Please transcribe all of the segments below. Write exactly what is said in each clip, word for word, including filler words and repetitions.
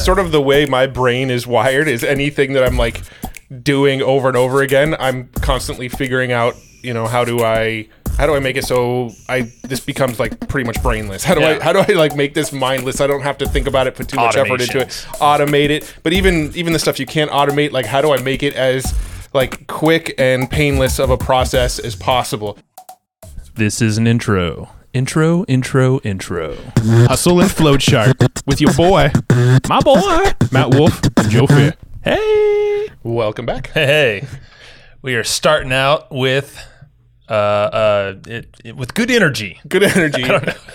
sort of the way my brain is wired is anything that I'm like doing over and over again, I'm constantly figuring out, you know, how do I how do I make it so I this becomes like pretty much brainless? How do Yeah. I how do I like make this mindless? I don't have to think about it, put too much effort into it, Automations. automate it. But even even the stuff you can't automate, like how do I make it as like quick and painless of a process as possible? This is an intro. Intro, intro, intro. Hustle and Flow Chart with your boy, my boy, Matt Wolf and Joe Fair. Hey. Welcome back. Hey. We are starting out with uh uh it, it- with good energy. Good energy.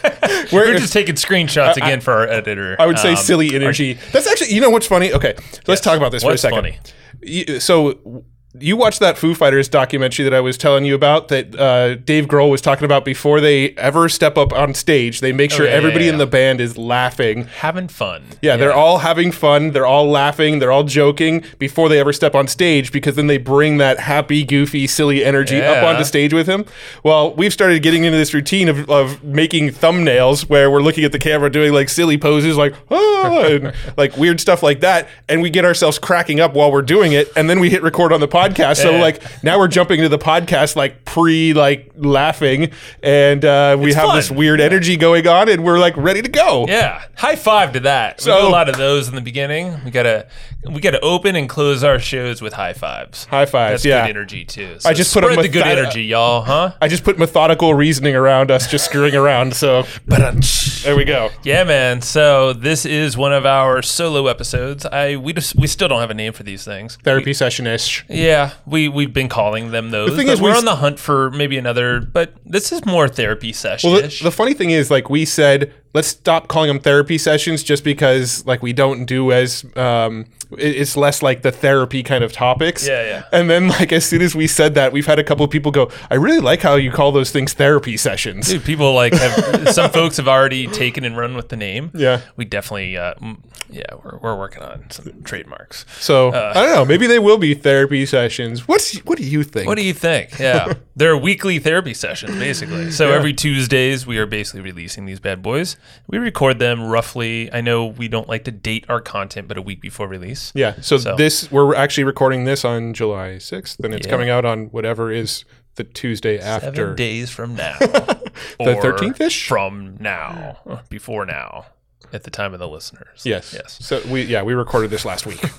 We're just taking screenshots again for our editor. I would say Um, silly energy. That's actually, you know what's funny? Okay, let's Yes. talk about this for a What's second. funny? You- So you watched that Foo Fighters documentary that I was telling you about that uh, Dave Grohl was talking about before they ever step up on stage. They make sure Oh, yeah, everybody yeah, in yeah. the band is laughing. Having fun. Yeah, they're all having fun. They're all laughing. They're all joking before they ever step on stage because then they bring that happy, goofy, silly energy up Yeah. onto stage with him. Well, we've started getting into this routine of, of making thumbnails where we're looking at the camera doing like silly poses like, ah, and like weird stuff like that. And we get ourselves cracking up while we're doing it. And then we hit record on the podcast. So Yeah. like now we're jumping into the podcast like pre like laughing. And uh, we It's have fun. this weird energy going on and we're like ready to go. Yeah, high five to that. So- we do a lot of those in the beginning. We gotta we gotta open and close our shows with high fives. High fives, That's yeah. good energy too. So I just put a spread the good method- energy, y'all, huh? I just put methodical reasoning around us just screwing around. So there we go. Yeah, man. So this is one of our solo episodes. I we just we still don't have a name for these things. Therapy session-ish. Yeah, we we've been calling them those. thing but is we're we- on the hunt for maybe another. But this is more therapy session. Well, the, the funny thing is, like we said, let's stop calling them therapy sessions just because, like, we don't do as um, it- it's less like the therapy kind of topics. Yeah, yeah. And then, like, as soon as we said that, we've had a couple of people go, "I really like how you call those things therapy sessions." Dude, people like have some folks have already taken and run with the name. Yeah. we definitely. Uh, mm, yeah, we're we're working on some trademarks. So Uh, I don't know. Maybe they will be therapy sessions. What's what do you think? What do you think? Yeah, they're weekly therapy sessions, basically. So Yeah. every Tuesdays, we are basically releasing these bad boys. We record them roughly. I know we don't like to date our content, but a week before release. Yeah. So, So- this we're actually recording this on July sixth, and it's Yeah. coming out on whatever is the Tuesday after. Seven days from now, The Or thirteenth-ish? from now, before now, at the time of the listeners. Yes. yes. So we yeah we recorded this last week.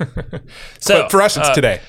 So But for us, it's uh, today.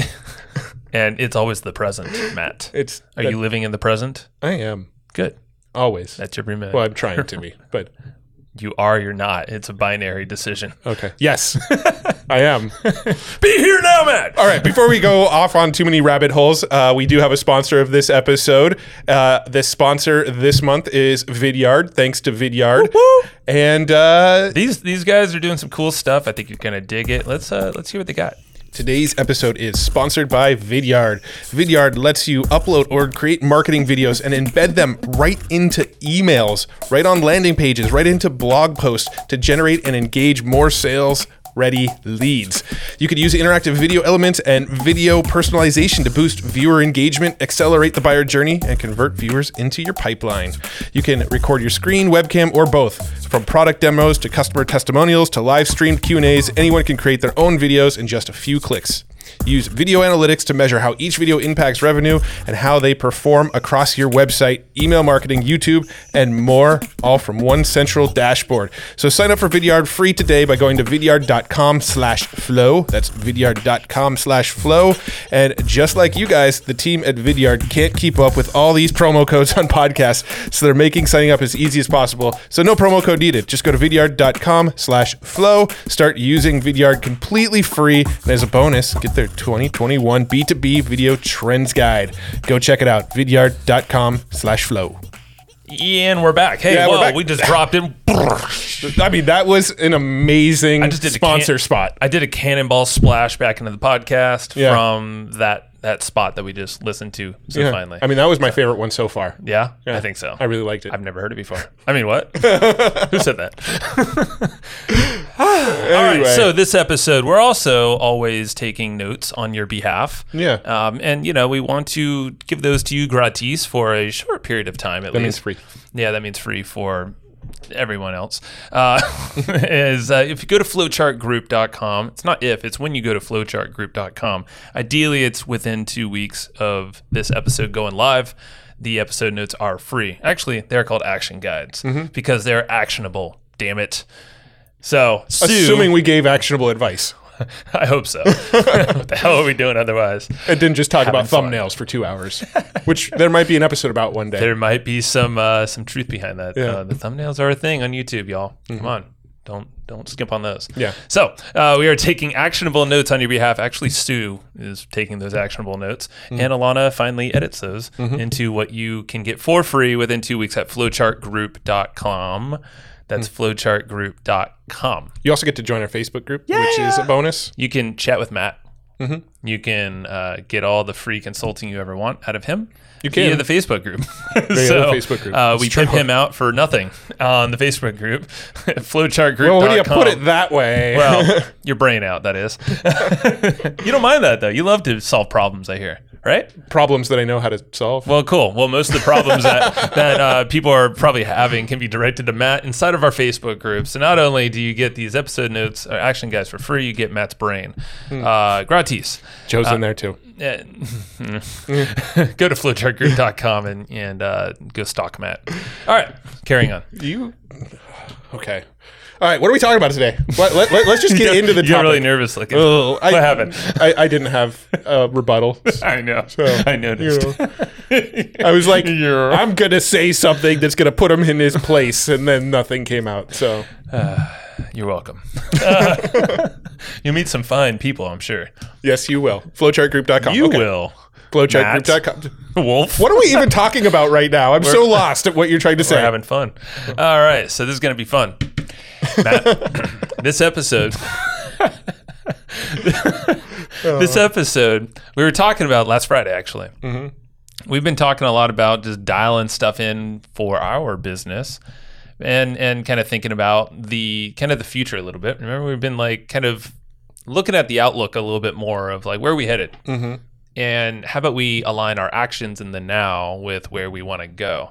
and it's always the present, Matt. It's Are that- you living in the present? I am Good. always. That's your remit. Well, I'm trying to be, but You are, you're not. It's a binary decision. okay. Yes, I am. Be here now, Matt. All right. Before we go off on too many rabbit holes, uh, we do have a sponsor of this episode. Uh, this sponsor this month is Vidyard. Thanks to Vidyard. Woo-hoo. And uh, These these guys are doing some cool stuff. I think you're gonna dig it. Let's uh let's hear what they got. today's episode is sponsored by Vidyard. Vidyard lets you upload or create marketing videos and embed them right into emails, right on landing pages, right into blog posts to generate and engage more sales ready leads. You could use interactive video elements and video personalization to boost viewer engagement, accelerate the buyer journey, and convert viewers into your pipeline. You can record your screen, webcam, or both. From product demos to customer testimonials to live streamed Q and A's, anyone can create their own videos in just a few clicks. Use video analytics to measure how each video impacts revenue and how they perform across your website, email marketing, YouTube, and more, all from one central dashboard. So sign up for Vidyard free today by going to vidyard.com slash flow. That's vidyard.com slash flow. And just like you guys, the team at Vidyard can't keep up with all these promo codes on podcasts, so they're making signing up as easy as possible. So no promo code needed. Just go to vidyard.com slash flow. Start using Vidyard completely free. And as a bonus, get their twenty twenty-one B two B video trends guide. Go check it out. Vidyard.com slash flow. And we're back. Hey, Yeah, we're whoa, back. we just dropped in. I mean, that was an amazing I just did a sponsor can- spot. I did a cannonball splash back into the podcast Yeah. from that that spot that we just listened to. So Yeah. finally, I mean, that was my favorite one so far. yeah, Yeah. I think so. I really liked it. I've never heard it before. I mean, what? Who said that? All right. Anyway. So this episode, we're also always taking notes on your behalf. Yeah. Um, and you know, we want to give those to you gratis for a short period of time at That least. means free. Yeah, that means free for everyone else, uh, is uh, if you go to flowchart group dot com, it's not if, it's when you go to flowchart group dot com. Ideally, it's within two weeks of this episode going live. The episode notes are free. Actually, they're called action guides mm-hmm. because they're actionable. Damn it. So, Sue, assuming we gave actionable advice. I hope so. What the hell are we doing otherwise? And didn't just talk Having about fun. thumbnails for two hours, which there might be an episode about one day. There might be some uh, some truth behind that. Yeah. Uh, the thumbnails are a thing on YouTube, y'all. Mm-hmm. Come on. Don't don't skip on those. Yeah. So uh, we are taking actionable notes on your behalf. Actually, Stu is taking those actionable notes, mm-hmm. and Alana finally edits those mm-hmm. into what you can get for free within two weeks at flowchart group dot com. That's mm-hmm. flowchart group dot com. You also get to join our Facebook group, yeah. which is a bonus. You can chat with Matt. Mm-hmm. You can uh, get all the free consulting you ever want out of him. You can. Via the Facebook group. Via so, the Facebook group. Uh, we pimp him out for nothing on the Facebook group. flowchart group dot com. Well, when you put it that way. Well, your brain out, that is. You don't mind that, though. You love to solve problems, I hear. Right? Problems that I know how to solve. Well, cool. Well, most of the problems that, that uh, people are probably having can be directed to Matt inside of our Facebook group. So not only do you get these episode notes, or action guides for free, you get Matt's brain. Hmm. Uh, gratis. Joe's uh, in there, too. Yeah. Go to flowchart group dot com and, and uh, go stalk Matt. All right. Carrying on. You... Okay. All right, what are we talking about today? Let, let, let, let's just get into the topic. You're really nervous looking. Oh, I, what happened? I, I didn't have a rebuttal. I know. So, I noticed. You know, I was like, yeah. I'm going to say something that's going to put him in his place, and then nothing came out. So, uh, you're welcome. Uh, you'll meet some fine people, I'm sure. Yes, you will. flowchart group dot com. You okay. will. flowchart group dot com. Wolf. What are we even talking about right now? I'm we're, so lost at what you're trying to say. We're having fun. All right, so this is going to be fun. Matt, this episode, this episode, we were talking about last Friday, actually. Mm-hmm. We've been talking a lot about just dialing stuff in for our business and and kind of thinking about the kind of the future a little bit. Remember, we've been like kind of looking at the outlook a little bit more of like where are we headed? Mm-hmm. And how about we align our actions in the now with where we want to go?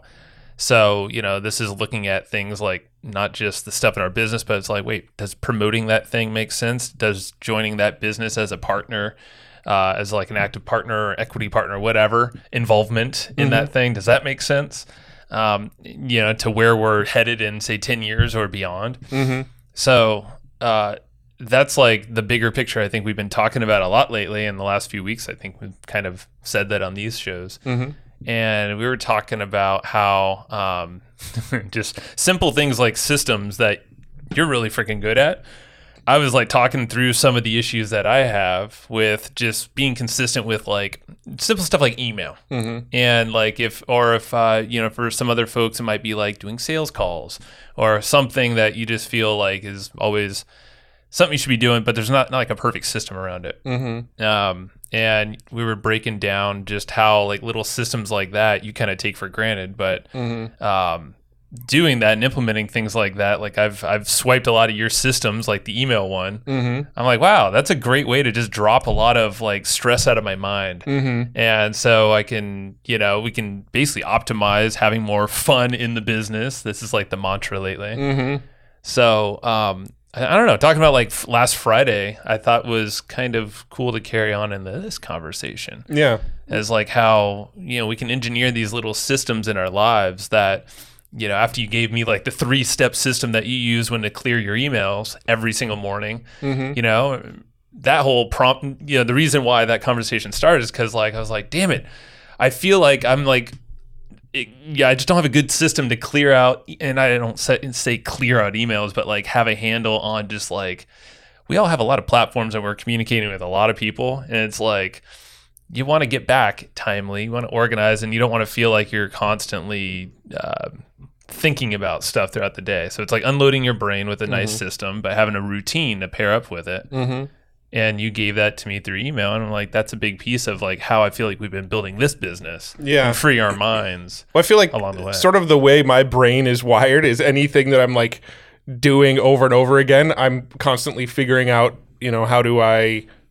So, you know, this is looking at things like not just the stuff in our business, but it's like, wait, does promoting that thing make sense? Does joining that business as a partner, uh, as like an active partner, or equity partner, whatever, involvement in mm-hmm. that thing, does that make sense? Um, you know, to where we're headed in, say, ten years or beyond. Mm-hmm. So uh, that's like the bigger picture I think we've been talking about a lot lately in the last few weeks. I think we've kind of said that on these shows. Mm-hmm. And we were talking about how um, just simple things like systems that you're really freaking good at. I was like talking through some of the issues that I have with just being consistent with like simple stuff like email. Mm-hmm. And like if, or if, uh, you know, for some other folks, it might be like doing sales calls or something that you just feel like is always something you should be doing, but there's not, not like a perfect system around it. Mm-hmm. Um, and we were breaking down just how like little systems like that you kind of take for granted, but mm-hmm. um, doing that and implementing things like that, like I've I've swiped a lot of your systems, like the email one. Mm-hmm. I'm like, wow, that's a great way to just drop a lot of like stress out of my mind. Mm-hmm. And so I can, you know, we can basically optimize having more fun in the business. This is like the mantra lately. Mm-hmm. So, um, I don't know, talking about like last Friday, I thought was kind of cool to carry on in this conversation. Yeah. As like how, you know, we can engineer these little systems in our lives that, you know, after you gave me like the three step system that you use when to clear your emails every single morning, mm-hmm. you know, that whole prompt, you know, the reason why that conversation started is because like, I was like, damn it, I feel like I'm like, It, yeah, I just don't have a good system to clear out, and I don't say, say clear out emails, but like have a handle on just like, we all have a lot of platforms that we're communicating with a lot of people, and it's like, you want to get back timely, you want to organize, and you don't want to feel like you're constantly uh, thinking about stuff throughout the day. So it's like unloading your brain with a nice mm-hmm. system, but having a routine to pair up with it. Mm-hmm. And you gave that to me through email, and I'm like, that's a big piece of like how I feel like we've been building this business. Yeah, and free our minds. Well, I feel like along the way. Sort of the way my brain is wired is anything that I'm like doing over and over again, I'm constantly figuring out, you know, how do I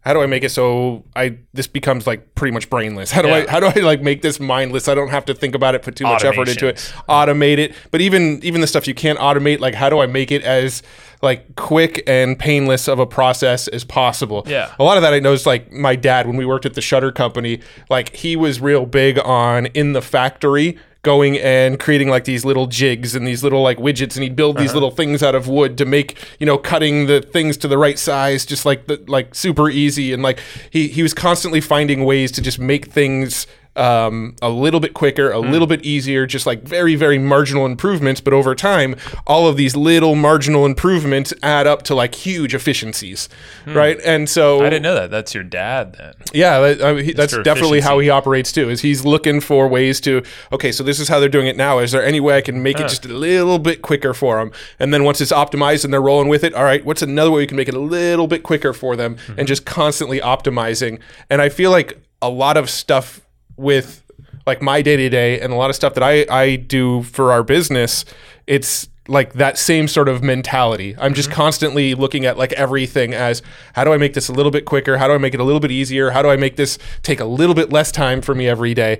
how do I make it so I this becomes like pretty much brainless? How do Yeah. I how do I like make this mindless? I don't have to think about it, put too much effort into it, Automations. automate it. But even even the stuff you can't automate, like how do I make it as like quick and painless of a process as possible? Yeah. A lot of that I know is like my dad when we worked at the shutter company, like he was real big on in the factory going and creating like these little jigs and these little like widgets, and he'd build these little things out of wood to make, you know, cutting the things to the right size just like the like super easy. And like he he was constantly finding ways to just make things um, a little bit quicker, a little bit easier, just like very, very marginal improvements. But over time, all of these little marginal improvements add up to like huge efficiencies, right? And so I didn't know that. That's your dad then. yeah, that, I mean, he, that's Mister definitely how Efficiency. he operates too. Is he's looking for ways to okay, so this is how they're doing it now. Is there any way I can make it just a little bit quicker for them? And then once it's optimized and they're rolling with it, all right, what's another way we can make it a little bit quicker for them? And just constantly optimizing. And I feel like a lot of stuff with like my day to day and a lot of stuff that I I do for our business, it's like that same sort of mentality. I'm just constantly looking at like everything as how do I make this a little bit quicker? How do I make it a little bit easier? How do I make this take a little bit less time for me every day?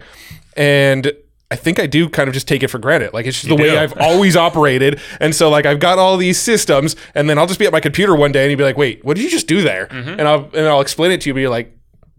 And I think I do kind of just take it for granted. Like it's just the way do. I've always operated. And so like I've got all these systems and then I'll just be at my computer one day and you'd be like, wait, what did you just do there? And I'll and I'll explain it to you, but you're like,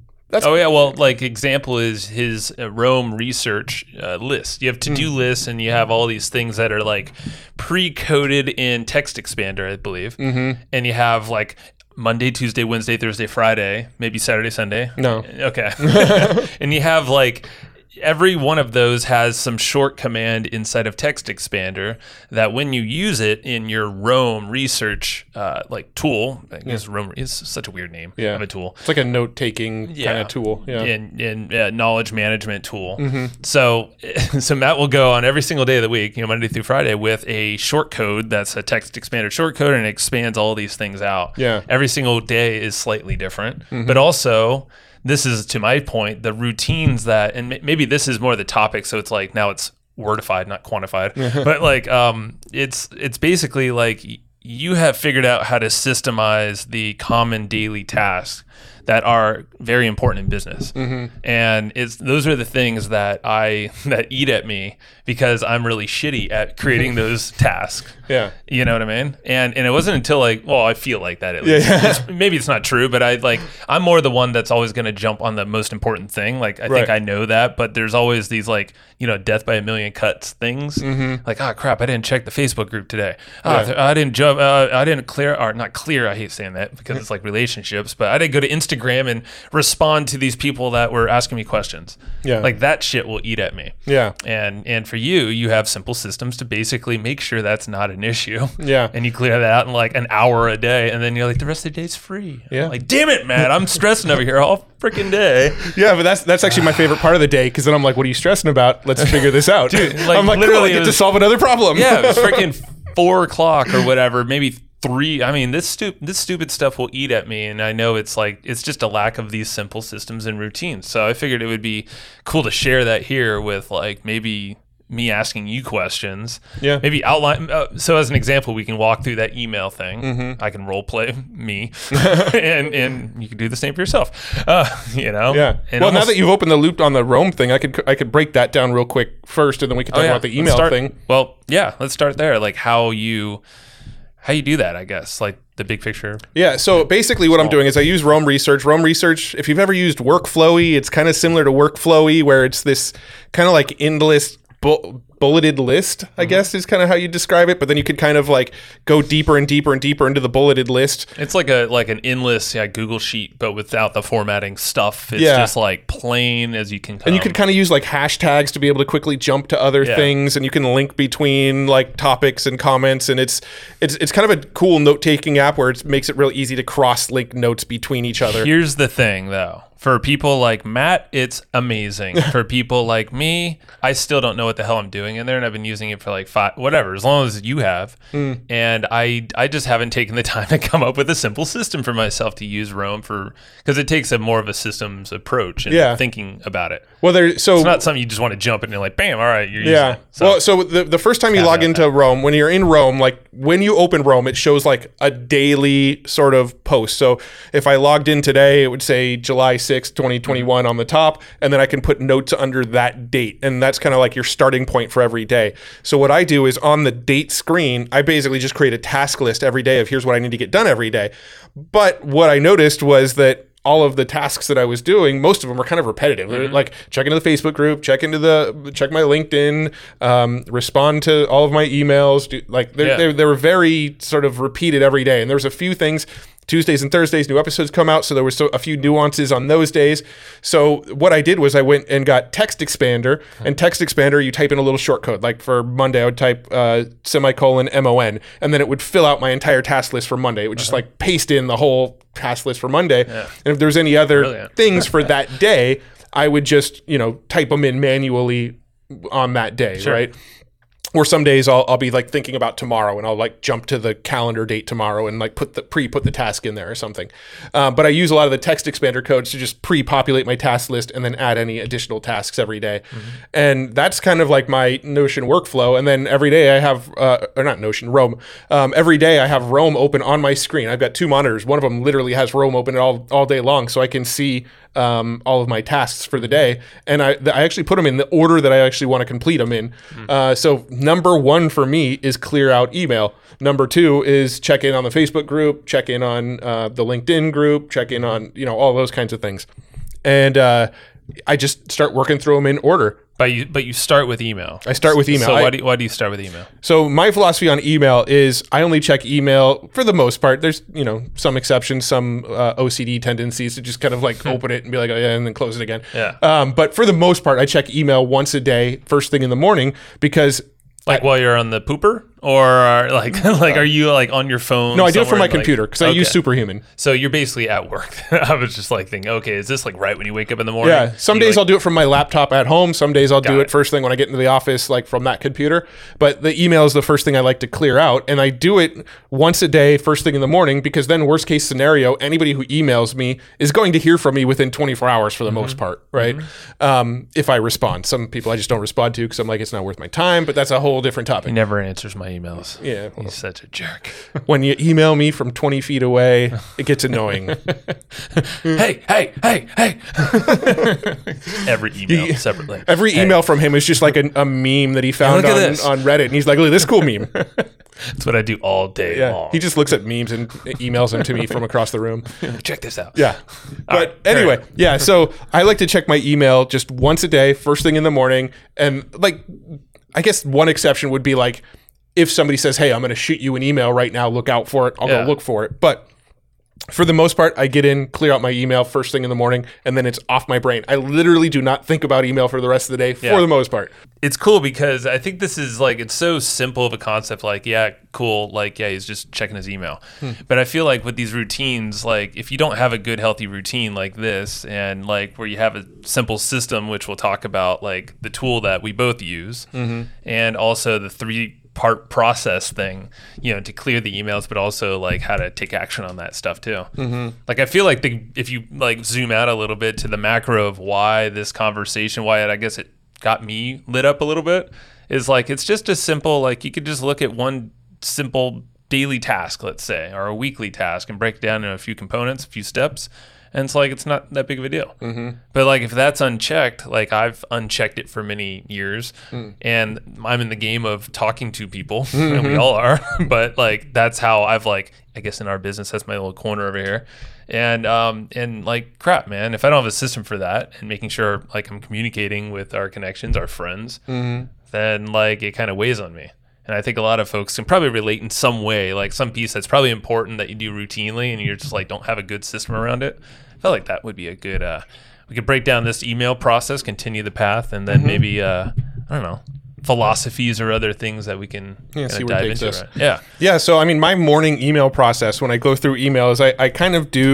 Oh yeah, well, like example is his uh, Rome research uh, list. You have to-do lists, and you have all these things that are like pre-coded in Text Expander, I believe. Mm-hmm. And you have like Monday, Tuesday, Wednesday, Thursday, Friday, maybe Saturday, Sunday. No. Okay. And you have like every one of those has some short command inside of Text Expander that when you use it in your Rome research uh, like tool, I guess Rome is such a weird name Yeah. of a tool. it's like a note taking kind Yeah. of tool. Yeah. and, and uh, knowledge management tool. So, so Matt will go on every single day of the week, you know, Monday through Friday, with a short code that's a Text Expander short code, and it expands all these things out. Yeah. Every single day is slightly different, but also this is to my point, the routines that, and m- maybe this is more the topic. So it's like now it's wordified, not quantified, but like um, it's it's basically like y- you have figured out how to systemize the common daily tasks that are very important in business. And it's those are the things that I that eat at me because I'm really shitty at creating those tasks. Yeah. You know what I mean? And and it wasn't until like, well, I feel like that at least. Yeah. It's- maybe it's not true, but I like I'm more the one that's always going to jump on the most important thing. Like I think Right. I know that, but there's always these like, you know, death by a million cuts things. Like, oh crap, I didn't check the Facebook group today. Oh, Yeah. th- I didn't jump. Uh, I didn't clear or not clear. I hate saying that because it's like relationships, but I didn't go to Instagram and respond to these people that were asking me questions. Yeah. Like that shit will eat at me. Yeah. And and for you, you have simple systems to basically make sure that's not an issue. Yeah. And you clear that out in like an hour a day, and then you're like, the rest of the day's free. Yeah. I'm like, damn it, man, I'm stressing over here all freaking day. Yeah, but that's that's actually my favorite part of the day because then I'm like, what are you stressing about? Let's figure this out. Dude, like, I'm like, cool, literally I it get to was- solve another problem. Yeah, it was freaking four o'clock or whatever, maybe three. I mean, this stu- this stupid stuff will eat at me, and I know it's like it's just a lack of these simple systems and routines. So I figured it would be cool to share that here with like maybe me asking you questions. Yeah. Maybe outline. Uh, so as an example, we can walk through that email thing. Mm-hmm. I can role play me, and and you can do the same for yourself. Uh, you know. Yeah. And well, now almost- that you've opened the loop on the Rome thing, I could I could break that down real quick first, and then we could talk Oh, yeah. about the Let's email start- thing. Well, yeah, let's start there. Like how you how you do that, I guess. Like the big picture. Yeah, so basically what I'm doing is I use Rome Research. Rome Research, if you've ever used Workflowy, it's kind of similar to Workflowy, where it's this kind of like endless bu- bulleted list, I guess is kind of how you describe it. But then you could kind of like go deeper and deeper and deeper into the bulleted list. It's like a like an endless yeah, Google sheet, but without the formatting stuff. It's Yeah. just like plain as you can come. And you could kind of use like hashtags to be able to quickly jump to other Yeah. things, and you can link between like topics and comments, and it's it's it's kind of a cool note-taking app where it makes it real easy to cross-link notes between each other. Here's the thing, though. For people like Matt, it's amazing. For people like me, I still don't know what the hell I'm doing going in there, and I've been using it for like five, whatever, as long as you have. Mm. And I I just haven't taken the time to come up with a simple system for myself to use Roam for, because it takes a more of a systems approach and yeah. thinking about it. Well, there so it's not something you just want to jump in and like, bam, all right, you're yeah. using it. So, well, so the the first time you log into that. Roam, when you're in Roam, like when you open Roam, it shows like a daily sort of post. So if I logged in today, it would say July sixth, twenty twenty-one on the top, and then I can put notes under that date, and that's kind of like your starting point for every day. So what I do is on the date screen, I basically just create a task list every day of here's what I need to get done every day. But what I noticed was that all of the tasks that I was doing, most of them were kind of repetitive. Mm-hmm. Like check into the Facebook group, check into the, check my LinkedIn, um, respond to all of my emails. Do, like they yeah. they were very sort of repeated every day. And there was a few things. Tuesdays and Thursdays, new episodes come out, so there was so, a few nuances on those days. So what I did was I went and got Text Expander, and Text Expander, you type in a little short code. Like for Monday, I would type uh, semicolon M O N, and then it would fill out my entire task list for Monday. It would uh-huh. just like paste in the whole task list for Monday. Yeah. And if there's any other Brilliant. things for that day, I would just, you know, type them in manually on that day, sure. right? Or some days I'll I'll be like thinking about tomorrow, and I'll like jump to the calendar date tomorrow and like put the pre put the task in there or something. Um, but I use a lot of the Text Expander codes to just pre-populate my task list and then add any additional tasks every day. Mm-hmm. And that's kind of like my Notion workflow. And then every day I have, uh, or not Notion, Roam. Um, every day I have Roam open on my screen. I've got two monitors. One of them literally has Roam open all all day long, so I can see um, all of my tasks for the day. And I I actually put them in the order that I actually want to complete them in. Mm-hmm. Uh, so number one for me is clear out email. Number two is check in on the Facebook group, check in on uh, the LinkedIn group, check in on, you know, all those kinds of things. And uh, I just start working through them in order. But you, but you start with email. I start with email. So I, why, do you, why do you start with email? So my philosophy on email is I only check email for the most part. There's, you know, some exceptions, some uh, O C D tendencies to just kind of like open it and be like, oh, yeah, and then close it again. Yeah. Um, but for the most part, I check email once a day, first thing in the morning, because like I, while you're on the pooper, or like like are you like on your phone? No, I do it from my computer because like, I okay. use Superhuman. So you're basically at work. I was just like thinking, okay, is this like right when you wake up in the morning? Yeah. Some days like, I'll do it from my laptop at home. Some days I'll do it. it first thing when I get into the office, like from that computer. But the email is the first thing I like to clear out, and I do it once a day, first thing in the morning, because then worst case scenario, anybody who emails me is going to hear from me within twenty-four hours for the mm-hmm. most part, right? Mm-hmm. Um, if I respond. Some people I just don't respond to because I'm like, it's not worth my time. But that's a whole different topic. He never answers my emails. Yeah. He's such a jerk. When you email me from twenty feet away, it gets annoying. hey, hey, hey, hey. Every email he, separately. Every hey. email from him is just like a, a meme that he found on, on Reddit. And he's like, look at this cool meme. That's what I do all day yeah. long. He just looks at memes and emails them to me from across the room. Check this out. Yeah. But right, anyway, right. yeah. So I like to check my email just once a day, first thing in the morning. And like, I guess one exception would be like, if somebody says, hey, I'm going to shoot you an email right now, look out for it, I'll yeah. go look for it. But for the most part, I get in, clear out my email first thing in the morning, and then it's off my brain. I literally do not think about email for the rest of the day, for yeah. the most part. It's cool because I think this is like, it's so simple of a concept. Like, yeah, cool. Like, yeah, he's just checking his email. Hmm. But I feel like with these routines, like if you don't have a good, healthy routine like this, and like where you have a simple system, which we'll talk about, like the tool that we both use, mm-hmm. and also the three part process thing, you know, to clear the emails, but also like how to take action on that stuff too. Mm-hmm. Like I feel like the, if you like zoom out a little bit to the macro of why this conversation, why it, I guess it got me lit up a little bit, is like it's just a simple, like you could just look at one simple daily task, let's say, or a weekly task, and break it down into a few components, a few steps. And it's like, it's not that big of a deal. Mm-hmm. But like, if that's unchecked, like I've unchecked it for many years mm. and I'm in the game of talking to people mm-hmm. and we all are, but like, that's how I've like, I guess in our business, that's my little corner over here. And, um, and like, crap, man, if I don't have a system for that and making sure like I'm communicating with our connections, our friends, mm-hmm. then like it kind of weighs on me. And I think a lot of folks can probably relate in some way, like some piece that's probably important that you do routinely and you're just like, don't have a good system around it. I feel like that would be a good, uh, we could break down this email process, continue the path, and then mm-hmm. maybe, uh, I don't know, philosophies or other things that we can yeah, see dive where it takes into. us. Right? Yeah. Yeah. So, I mean, my morning email process when I go through emails, I, I kind of do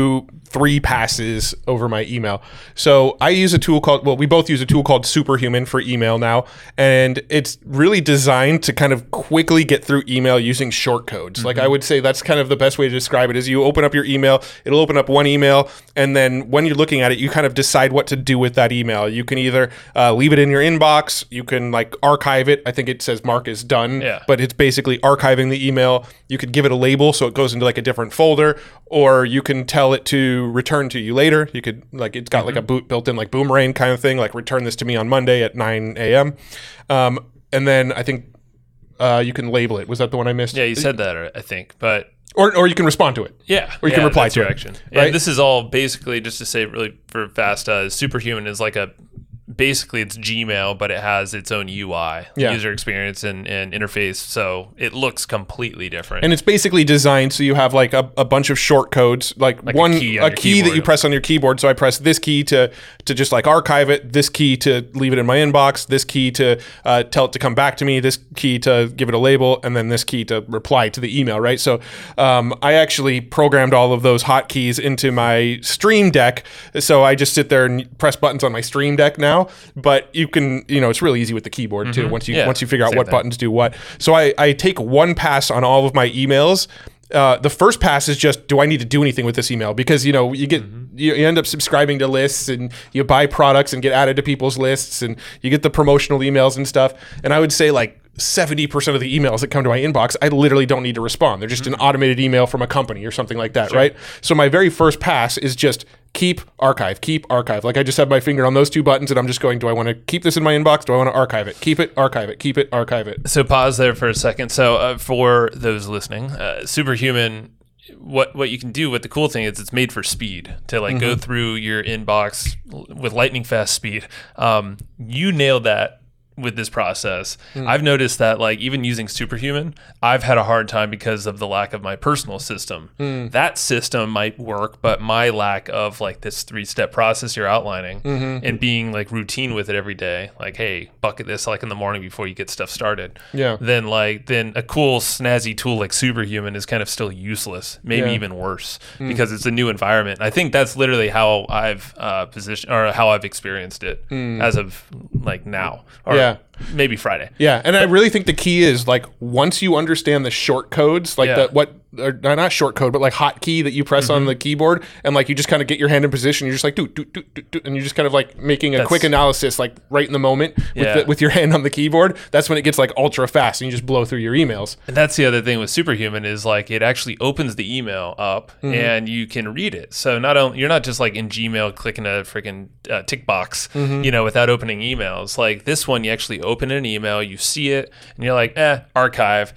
three passes over my email. So I use a tool called, well, we both use a tool called Superhuman for email now. And it's really designed to kind of quickly get through email using short codes. Mm-hmm. Like I would say that's kind of the best way to describe it is you open up your email, it'll open up one email. And then when you're looking at it, you kind of decide what to do with that email. You can either uh, leave it in your inbox, you can like archive it. I think it says mark is done, yeah. but it's basically archiving the email. You could give it a label so it goes into like a different folder, or you can tell it to return to you later. You could like it's got mm-hmm. like a boot built in like boomerang kind of thing, like return this to me on Monday at nine a.m. Um, and then I think uh, you can label it. Was that the one I missed? Yeah, you said that, I think, but or or you can respond to it. Yeah, or you yeah, can reply that's to direction. it. Right? And this is all basically just to say really for fast. Uh, Superhuman is like a. Basically, it's Gmail, but it has its own U I, yeah. user experience and, and interface, so it looks completely different. And it's basically designed so you have like a, a bunch of short codes, like, like one a key, a key that you press on your keyboard. So I press this key to to just like archive it, this key to leave it in my inbox, this key to uh, tell it to come back to me, this key to give it a label, and then this key to reply to the email, right? So um, I actually programmed all of those hotkeys into my Stream Deck, so I just sit there and press buttons on my Stream Deck now. But you can, you know, it's really easy with the keyboard mm-hmm. too. Once you yeah, once you figure out what thing. buttons do what. So I, I take one pass on all of my emails. Uh, the first pass is just, do I need to do anything with this email? Because, you know, you get mm-hmm. you, you end up subscribing to lists and you buy products and get added to people's lists and you get the promotional emails and stuff. And I would say like seventy percent of the emails that come to my inbox, I literally don't need to respond. They're just mm-hmm. an automated email from a company or something like that, sure. right? So my very first pass is just keep, archive, keep, archive. Like I just have my finger on those two buttons and I'm just going, do I want to keep this in my inbox? Do I want to archive it? Keep it, archive it, keep it, archive it. So pause there for a second. So uh, for those listening, uh, Superhuman, what what you can do, what the cool thing is, it's made for speed to like mm-hmm. go through your inbox with lightning fast speed. Um, you nailed that with this process. Mm. I've noticed that like even using Superhuman, I've had a hard time because of the lack of my personal system. Mm. That system might work, but my lack of like this three-step process you're outlining mm-hmm. and being like routine with it every day, like, hey, bucket this like in the morning before you get stuff started. Yeah. Then like then a cool snazzy tool like Superhuman is kind of still useless, maybe yeah. even worse mm. because it's a new environment. I think that's literally how I've uh, positioned or how I've experienced it mm. as of like now. Or, yeah. Maybe Friday. Yeah, and but, I really think the key is like once you understand the short codes, like yeah. the what or not short code, but like hotkey that you press mm-hmm. on the keyboard, and like you just kind of get your hand in position. You're just like do do do do, do and you're just kind of like making a That's, quick analysis, like right in the moment with yeah. the, with your hand on the keyboard. That's when it gets like ultra fast, and you just blow through your emails. And that's the other thing with Superhuman is like it actually opens the email up, mm-hmm. and you can read it. So not only you're not just like in Gmail clicking a freaking uh, tick box, mm-hmm. you know, without opening emails. Like this one, you actually open an email, you see it, and you're like, eh, archive.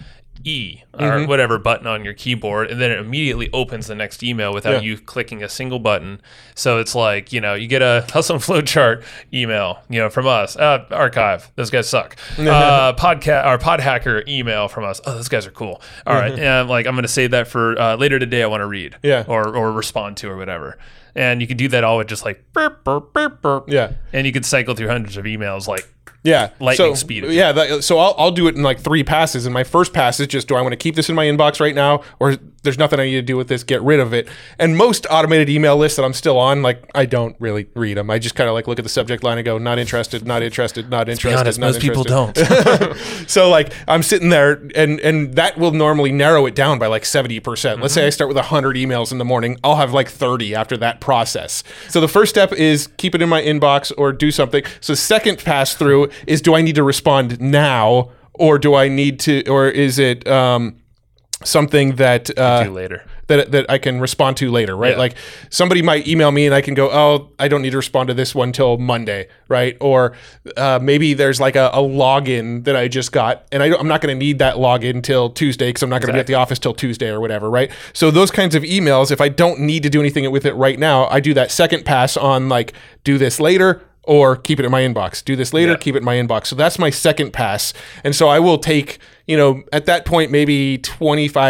E or mm-hmm. whatever button on your keyboard, and then it immediately opens the next email without yeah. you clicking a single button. So it's like, you know, you get a Hustle and Flowchart email, you know, from us, uh, archive, those guys suck. uh, podcast or Pod Hacker email from us, oh, those guys are cool. All right, and I'm like, I'm going to save that for uh, later today. I want to read, yeah, or or respond to or whatever. And you can do that all with just like burp, burp, burp, burp. Yeah, and you could cycle through hundreds of emails like. Yeah, lightning so, speed. Yeah, that, so I'll I'll do it in like three passes. And my first pass is just, do I want to keep this in my inbox right now, or there's nothing I need to do with this? Get rid of it. And most automated email lists that I'm still on, like I don't really read them. I just kind of like look at the subject line and go, not interested, not interested, not interested. Let's be honest, not most interested. people don't. So like I'm sitting there, and and that will normally narrow it down by like seventy percent. Mm-hmm. Let's say I start with one hundred emails in the morning. I'll have like thirty after that process. So the first step is keep it in my inbox or do something. So second pass through is, do I need to respond now, or do I need to, or is it um, something that uh, do later that that I can respond to later, right? Yeah. Like somebody might email me and I can go, oh, I don't need to respond to this one till Monday, right? Or uh, maybe there's like a, a login that I just got, and I don't, I'm not going to need that login till Tuesday because I'm not going to exactly. be at the office till Tuesday or whatever, right? So those kinds of emails, if I don't need to do anything with it right now, I do that second pass on like, do this later, or keep it in my inbox. Do this later, yeah. keep it in my inbox. So that's my second pass. And so I will take, you know, at that point, maybe twenty-five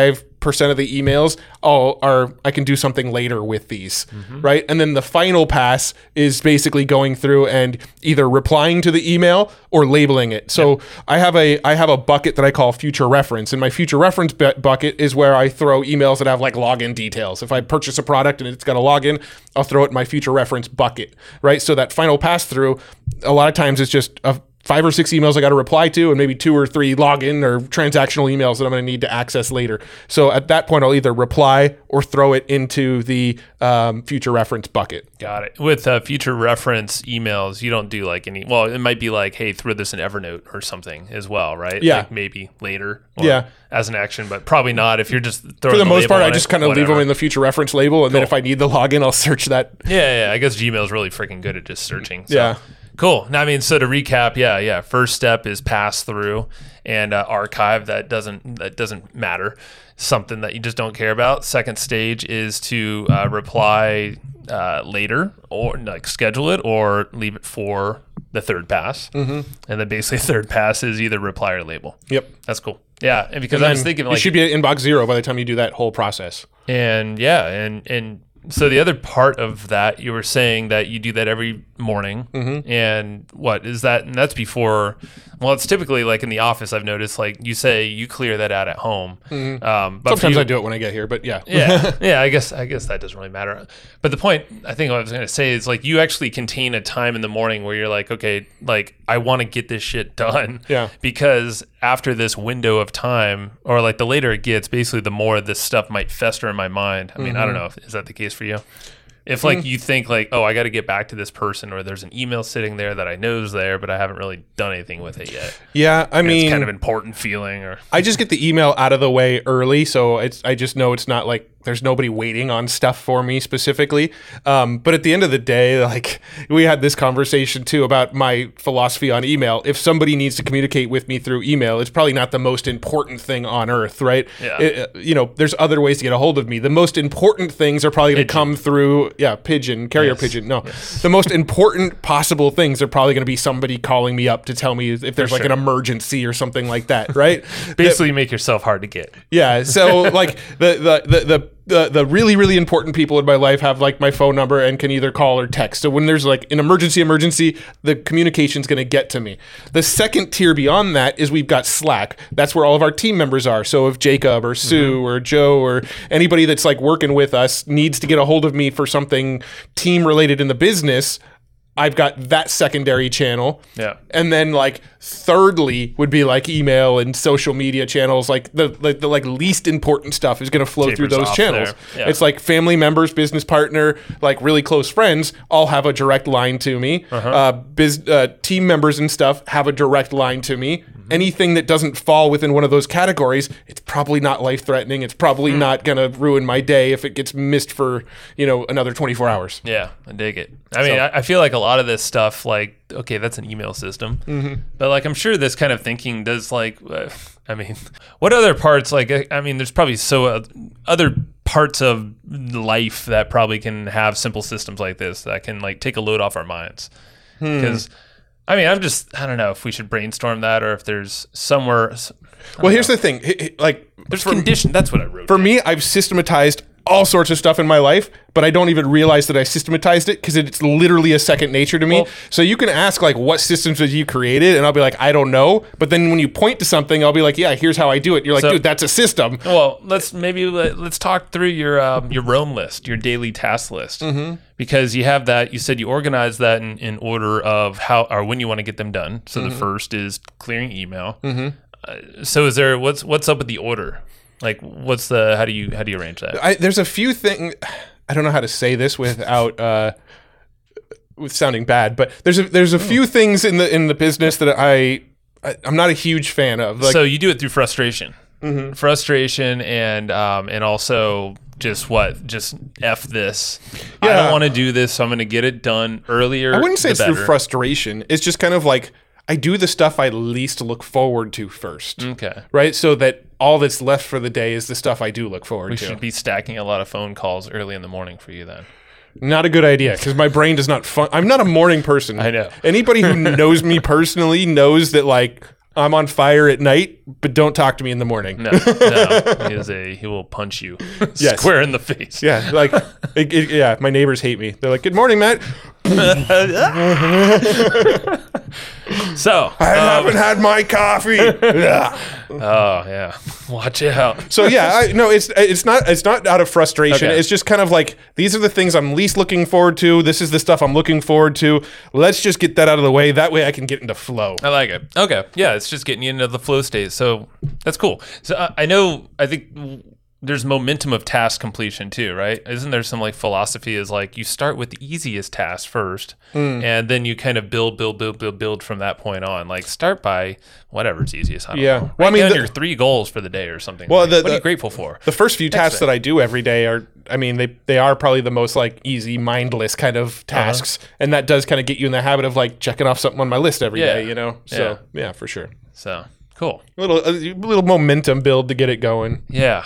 percent of the emails all are I can do something later with these, mm-hmm. right? And then the final pass is basically going through and either replying to the email or labeling it. So yeah. I have a I have a bucket that I call future reference, and my future reference bu- bucket is where I throw emails that have like login details. If I purchase a product and it's got a login, I'll throw it in my future reference bucket, right? So that final pass through, a lot of times it's just a five or six emails I got to reply to, and maybe two or three login or transactional emails that I'm going to need to access later. So at that point, I'll either reply or throw it into the um, future reference bucket. Got it. With uh, future reference emails, you don't do like any, well, it might be like, hey, throw this in Evernote or something as well, right? Yeah. Like maybe later or yeah. as an action, but probably not if you're just throwing For the, the most part, I it, just kind of leave them in the future reference label, and cool. then if I need the login, I'll search that. Yeah, yeah. I guess Gmail's really freaking good at just searching. So. Yeah. Cool. Now, I mean, so to recap, yeah, yeah. First step is pass through and uh, archive. That doesn't that doesn't matter. Something that you just don't care about. Second stage is to uh, reply uh, later, or like schedule it, or leave it for the third pass. Mm-hmm. And then basically, third pass is either reply or label. Yep, that's cool. Yeah, and because and I was thinking, like, you should be at inbox zero by the time you do that whole process. And yeah, and and. So the other part of that, you were saying that you do that every morning, mm-hmm. and what is that? And that's before. Well, it's typically like in the office. I've noticed, like you say, you clear that out at home. Mm-hmm. Um, but sometimes you, I do it when I get here, but yeah, yeah, yeah. I guess I guess that doesn't really matter. But the point I think what I was going to say is like you actually contain a time in the morning where you're like, okay, like I want to get this shit done. Yeah. Because after this window of time, or like the later it gets, basically the more this stuff might fester in my mind. I mean, mm-hmm. I don't know if is that the case for you? If like mm. you think like, oh, I got to get back to this person, or there's an email sitting there that I know is there, but I haven't really done anything with it yet. Yeah, I and mean, it's kind of important feeling. Or I just get the email out of the way early, so it's I just know it's not like there's nobody waiting on stuff for me specifically. Um, but at the end of the day, like we had this conversation too about my philosophy on email. If somebody needs to communicate with me through email, it's probably not the most important thing on earth, right? Yeah. It, you know, there's other ways to get a hold of me. The most important things are probably going to come through, yeah, pigeon, carrier yes. pigeon. No, yes. The most important possible things are probably going to be somebody calling me up to tell me if there's for like sure. an emergency or something like that, right? Basically, you make yourself hard to get. Yeah. So like the the the the The, the really, really important people in my life have like my phone number and can either call or text. So when there's like an emergency, emergency, the communication's going to get to me. The second tier beyond that is we've got Slack. That's where all of our team members are. So if Jacob or Sue mm-hmm. or Joe or anybody that's like working with us needs to get a hold of me for something team related in the business, I've got that secondary channel. Yeah. And then like thirdly would be like email and social media channels. Like the, the, the like least important stuff is going to flow Tapers through those channels. Yeah. It's like family members, business partner, like really close friends all have a direct line to me. Uh-huh. Uh, biz, uh, team members and stuff have a direct line to me. Mm-hmm. Anything that doesn't fall within one of those categories, it's probably not life threatening. It's probably mm. not going to ruin my day if it gets missed for, you know, another twenty-four hours. Yeah, I dig it. I mean, so, I, I feel like a lot of this stuff, like, okay, that's an email system. Mm-hmm. But, like, I'm sure this kind of thinking does, like, uh, I mean, what other parts, like, I, I mean, there's probably so uh, other parts of life that probably can have simple systems like this that can, like, take a load off our minds. Because, hmm. I mean, I'm just, I don't know if we should brainstorm that or if there's somewhere. Well, here's know. the thing. Like, there's condition. That's what I wrote. For down. me, I've systematized all sorts of stuff in my life, but I don't even realize that I systematized it because it's literally a second nature to me. Well, so you can ask like, what systems have you created? And I'll be like, I don't know. But then when you point to something, I'll be like, yeah, here's how I do it. You're like, so, dude, that's a system. Well, let's maybe let, let's talk through your um, your Roam list, your daily task list, mm-hmm. because you have that. You said you organize that in, in order of how or when you want to get them done. So mm-hmm. the first is clearing email. Mm-hmm. Uh, so is there what's what's up with the order? Like, what's the, how do you, how do you arrange that? I, there's a few things, I don't know how to say this without, uh, with sounding bad, but there's a, there's a few things in the, in the business that I, I I'm not a huge fan of. Like, so you do it through frustration, mm-hmm. frustration and, um, and also just what, just F this. Yeah. I don't want to do this, so I'm going to get it done earlier. I wouldn't say it's better. through frustration. It's just kind of like, I do the stuff I least look forward to first. Okay. Right? So that all that's left for the day is the stuff I do look forward we to. We should be stacking a lot of phone calls early in the morning for you then. Not a good idea because my brain does not fun. I'm not a morning person. I know. Anybody who knows me personally knows that like I'm on fire at night, but don't talk to me in the morning. No, no, he is a he will punch you Yes. square in the face. Yeah, like, it, it, yeah, my neighbors hate me. They're like, "Good morning, Matt." So I um, haven't had my coffee. Yeah. oh yeah, watch out. So yeah, I, no, it's it's not it's not out of frustration. Okay. It's just kind of like, these are the things I'm least looking forward to. This is the stuff I'm looking forward to. Let's just get that out of the way. That way I can get into flow. I like it. Okay, yeah, it's just getting you into the flow state. So that's cool. So uh, I know. I think there's momentum of task completion too, right? Isn't there some like philosophy is like you start with the easiest task first, Mm. and then you kind of build, build, build, build, build from that point on. Like start by whatever's easiest. I don't Yeah. know. Well, I Write mean, down the- your three goals for the day or something. Well, Like, the- what are the- you grateful for? The first few tasks thing. that I do every day are, I mean, they they are probably the most like easy, mindless kind of tasks, and that does kind of get you in the habit of like checking off something on my list every day. Yeah. You know, so yeah, for sure. So cool. A little a little momentum build to get it going. Yeah.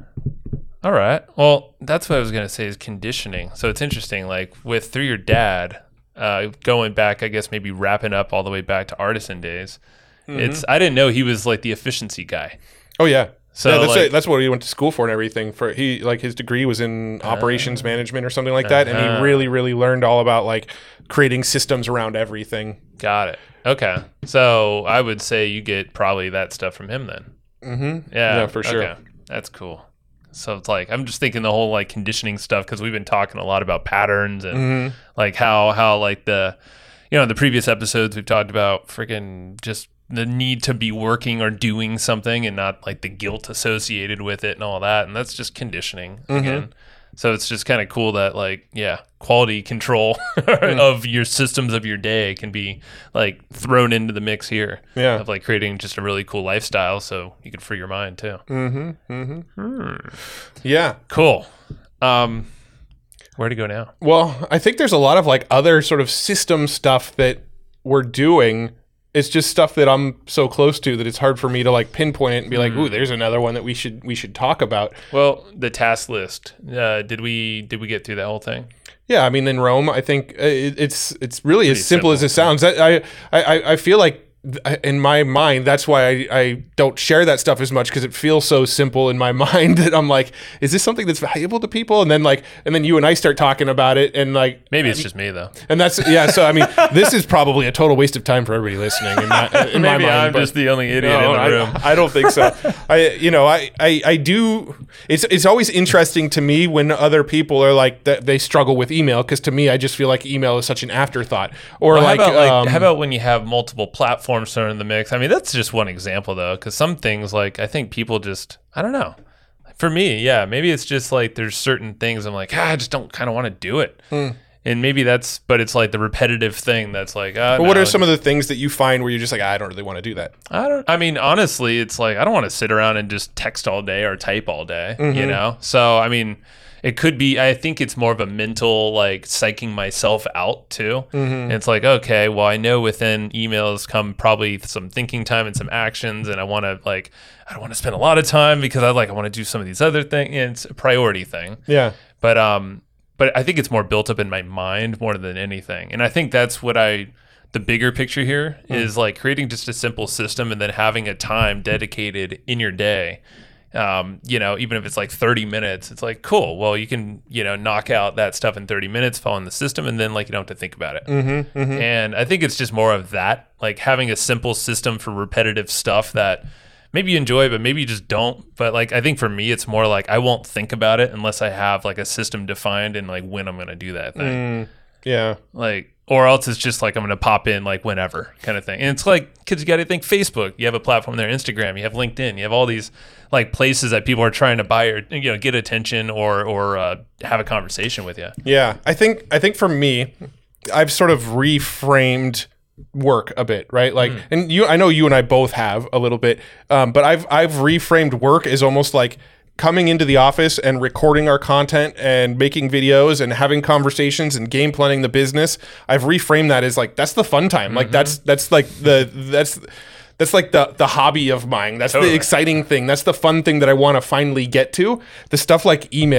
All right. Well, that's what I was going to say is conditioning. So it's interesting, like with through your dad, uh, going back, I guess maybe wrapping up all the way back to artisan days. Mm-hmm. It's I didn't know he was like the efficiency guy. Oh yeah. So, yeah, that's like- it. That's what he went to school for and everything. For he like his degree was in operations management or something like that, and uh-huh. he really really learned all about like creating systems around everything. Got it. Okay. So I would say you get probably that stuff from him then. Mm-hmm. Yeah. Yeah, for sure. Okay. That's cool. So it's like I'm just thinking the whole like conditioning stuff because we've been talking a lot about patterns and Mm-hmm. like how how like the you know in the previous episodes we've talked about freaking just the need to be working or doing something and not like the guilt associated with it and all that, and that's just conditioning Mm-hmm. again. So it's just kind of cool that like yeah quality control Mm. of your systems of your day can be like thrown into the mix here. Yeah. Of like creating just a really cool lifestyle so you can free your mind too. Mm-hmm. Mm-hmm. Yeah. Cool. Um, where to go now? Well, I think there's a lot of like other sort of system stuff that we're doing. It's just stuff that I'm so close to that it's hard for me to like pinpoint it and be like, "Ooh, there's another one that we should we should talk about." Well, the task list. Uh, did we did we get through that whole thing? Yeah, I mean, in Rome, I think uh, it, it's it's really as simple, simple, as it sounds. I, I I I feel like th- in my mind, that's why I, I don't share that stuff as much because it feels so simple in my mind that I'm like, is this something that's valuable to people? And then like, and then you and I start talking about it, and like, Maybe it's just me though. and that's yeah. So I mean, this is probably a total waste of time for everybody listening. In my, in my Maybe mind, I'm but- just the only idiot no, in the room. I, I don't think so. I, you know, I, I, I do. It's, it's always interesting to me when other people are like that they struggle with email because to me, I just feel like email is such an afterthought. Or Well, like, how about like um, how about when you have multiple platforms thrown in the mix? I mean, that's just one example though, because some things like I think people just I don't know. For me, yeah, maybe it's just like there's certain things I'm like ah, I just don't kind of want to do it, and maybe that's but it's like the repetitive thing that's like. Uh, but what are some of the things that you find where you're just like, I don't really want to do that? I don't. I mean, honestly, it's like I don't want to sit around and just text all day or type all day. You know. So I mean, it could be. I think it's more of a mental like psyching myself out too. And it's like okay, well, I know within emails come probably some thinking time and some actions, and I want to like I don't want to spend a lot of time because I like I want to do some of these other things. And it's a priority thing. Yeah. But um, but I think it's more built up in my mind more than anything, and I think that's what I. The bigger picture here is like creating just a simple system and then having a time dedicated in your day. Um, you know, even if it's like thirty minutes, it's like cool. Well, you can you know knock out that stuff in thirty minutes, following the system, and then like you don't have to think about it. Mm-hmm, mm-hmm. And I think it's just more of that, like having a simple system for repetitive stuff that. Maybe you enjoy, but maybe you just don't. But like, I think for me, it's more like I won't think about it unless I have like a system defined and like when I'm going to do that thing. Mm, yeah. Like, or else it's just like I'm going to pop in like whenever kind of thing. And it's like, because you got to think Facebook, you have a platform there, Instagram, you have LinkedIn, you have all these like places that people are trying to buy or, you know, get attention or, or uh, have a conversation with you. Yeah. I think, I think for me, I've sort of reframed work a bit, right? Like, Mm. and you, I know you and I both have a little bit, um, but I've, I've reframed work as almost like coming into the office and recording our content and making videos and having conversations and game planning the business. I've reframed that as like, that's the fun time. Mm-hmm. Like that's, that's like the, that's, that's like the, the hobby of mine. That's Totally. the exciting thing. That's the fun thing that I want to finally get to. The stuff like email,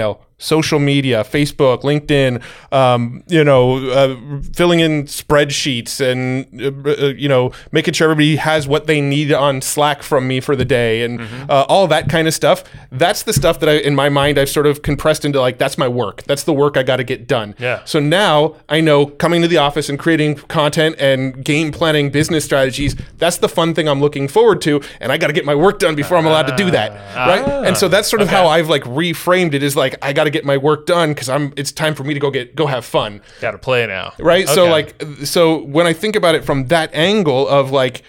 social media, Facebook, LinkedIn, um, you know, uh, filling in spreadsheets and, uh, you know, making sure everybody has what they need on Slack from me for the day and mm-hmm. uh, all that kind of stuff. That's the stuff that I, in my mind, I've sort of compressed into like, that's my work. That's the work I got to get done. Yeah. So now I know coming to the office and creating content and game planning business strategies, that's the fun thing I'm looking forward to. And I got to get my work done before I'm allowed to do that. Ah, right. And so that's sort of okay. how I've like reframed it is like, I got to get my work done because I'm, it's time for me to go get, go have fun. Got to play now. Right. Okay. So like, so when I think about it from that angle of like,